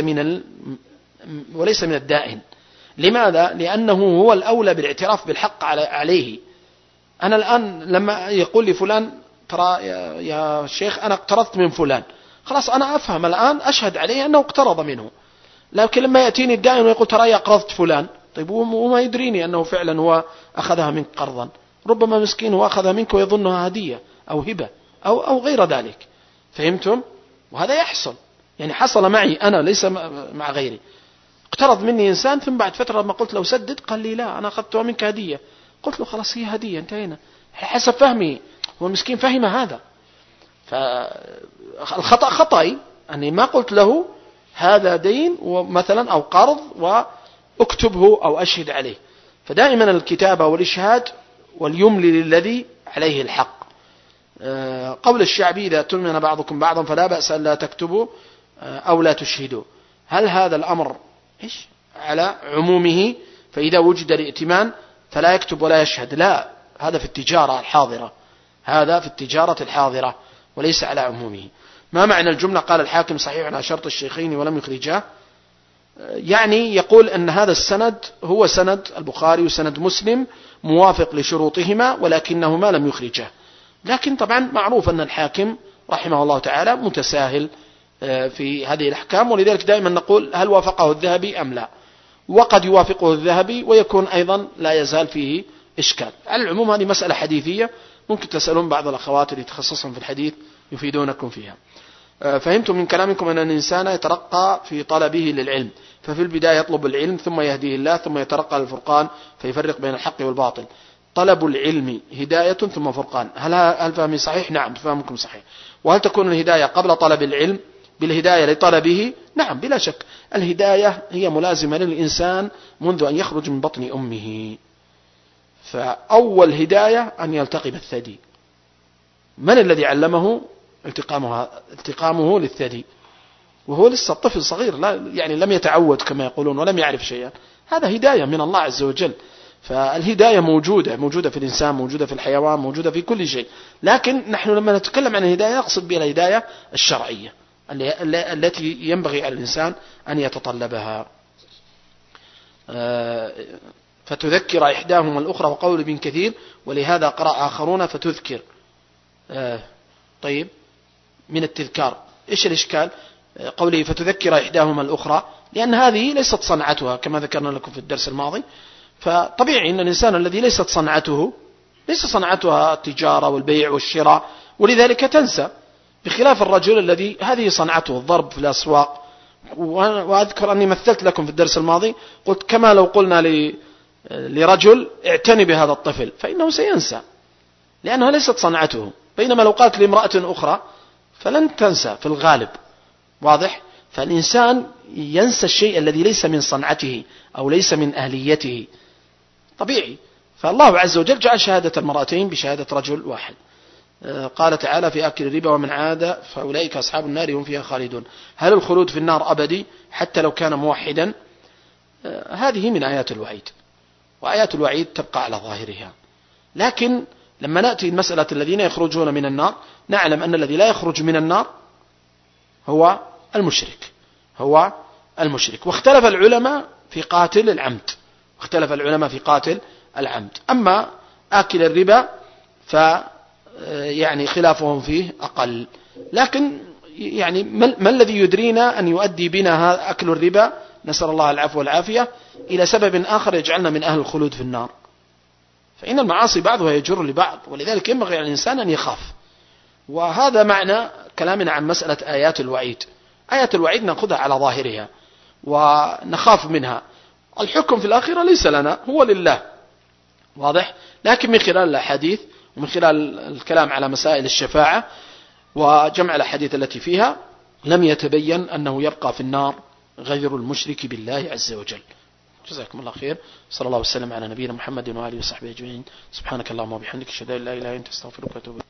من الدائن. لماذا؟ لأنه هو الأولى بالاعتراف بالحق عليه. أنا الآن لما يقول لي فلان ترى يا شيخ أنا اقترضت من فلان، خلاص أنا أفهم الآن أشهد عليه أنه اقترض منه. لكن لما يأتيني الدائن ويقول ترى يا أقرضت فلان، طيب وما يدريني أنه فعلا هو أخذها منك قرضا، ربما مسكين هو أخذها منك ويظنها هدية أو هبة أو غير ذلك. فهمتم؟ وهذا يحصل، يعني حصل معي أنا ليس مع غيري. اقترض مني إنسان ثم بعد فترة لما قلت له سدد قال لي لا أنا أخذتها منك هدية. قلت له خلاص هي هدية انتهينا، حسب فهمي، هو المسكين فهم هذا. فالخطأ خطأي أني ما قلت له هذا دين مثلا أو قرض وأكتبه أو أشهد عليه. فدائما الكتابة والإشهاد واليملي للذي عليه الحق. قول الشعبي إذا تؤمن بعضكم بعضا فلا بأس أن لا تكتبوا أو لا تشهدوا، هل هذا الأمر على عمومه؟ فإذا وجد الائتمان فلا يكتب ولا يشهد، لا، هذا في التجارة الحاضرة، وليس على عمومه. ما معنى الجملة قال الحاكم صحيح على شرط الشيخين ولم يخرجاه؟ يعني يقول أن هذا السند هو سند البخاري وسند مسلم موافق لشروطهما ولكنهما لم يخرجاه. لكن طبعا معروف أن الحاكم رحمه الله تعالى متساهل في هذه الأحكام، ولذلك دائما نقول هل وافقه الذهبي أم لا، وقد يوافقه الذهبي ويكون أيضا لا يزال فيه إشكال. على العموم هذه مسألة حديثية، ممكن تسألون بعض الأخوات اللي تخصصهم في الحديث يفيدونكم فيها. فهمتم من كلامكم أن الإنسان يترقى في طلبه للعلم، ففي البداية يطلب العلم ثم يهديه الله ثم يترقى للفرقان فيفرق بين الحق والباطل. طلب العلم هداية ثم فرقان، هل فهمي صحيح؟ نعم فهمكم صحيح. وهل تكون الهداية قبل طلب العلم بالهداية لطلبه؟ نعم بلا شك، الهداية هي ملازمة للإنسان منذ أن يخرج من بطن أمه. فأول هداية أن يلتقي بالثدي. من الذي علمه التقامه للثدي وهو لسه طفل صغير، لا يعني لم يتعود كما يقولون ولم يعرف شيئا؟ هذا هداية من الله عز وجل. فالهداية موجودة في الإنسان، موجودة في الحيوان، موجودة في كل شيء. لكن نحن لما نتكلم عن الهداية نقصد بها الهداية الشرعية التي ينبغي على الإنسان أن يتطلبها. فتذكر إحداهما الأخرى، وقول ابن كثير ولهذا قرأ آخرون فتذكر. طيب من التذكار إيش الإشكال؟ قوله فتذكر إحداهما الأخرى، لأن هذه ليست صنعتها كما ذكرنا لكم في الدرس الماضي. فطبيعي أن الإنسان الذي ليست صنعتها التجارة والبيع والشراء، ولذلك تنسى، بخلاف الرجل الذي هذه صنعته الضرب في الأسواق. وأذكر أني مثلت لكم في الدرس الماضي قلت كما لو قلنا لرجل اعتني بهذا الطفل فإنه سينسى، لأنها ليست صنعته. بينما لو قالت لامرأة أخرى فلن تنسى في الغالب. واضح؟ فالإنسان ينسى الشيء الذي ليس من صنعته أو ليس من أهليته، طبيعي. فالله عز وجل جعل شهادة المرأتين بشهادة رجل واحد. قال تعالى في آكل الربا ومن عاد فأولئك أصحاب النار هم فيها خالدون. هل الخلود في النار أبدي حتى لو كان موحدا؟ هذه من آيات الوعيد، وآيات الوعيد تبقى على ظاهرها. لكن لما نأتي المسألة الذين يخرجون من النار، نعلم أن الذي لا يخرج من النار هو المشرك. واختلف العلماء في قاتل العمد. أما آكل الربا يعني خلافهم فيه أقل. لكن يعني ما الذي يدرينا أن يؤدي بنا أكل الربا، نسأل الله العفو والعافية، إلى سبب آخر يجعلنا من أهل الخلود في النار؟ فإن المعاصي بعضها يجر لبعض، ولذلك ينبغي على الإنسان أن يخاف. وهذا معنى كلامنا عن مسألة آيات الوعيد. آيات الوعيد نأخذها على ظاهرها ونخاف منها. الحكم في الآخرة ليس لنا، هو لله. واضح؟ لكن من خلال الأحاديث ومن خلال الكلام على مسائل الشفاعة وجمع الأحاديث التي فيها لم يتبين أنه يبقى في النار غير المشرك بالله عز وجل. جزاكم الله خير. صلى الله وسلم على نبينا محمد وآله وصحبه أجمعين. سبحانك اللهم وبحمدك أشهد أن لا إله إلا أنت أستغفرك وأتوب إليك.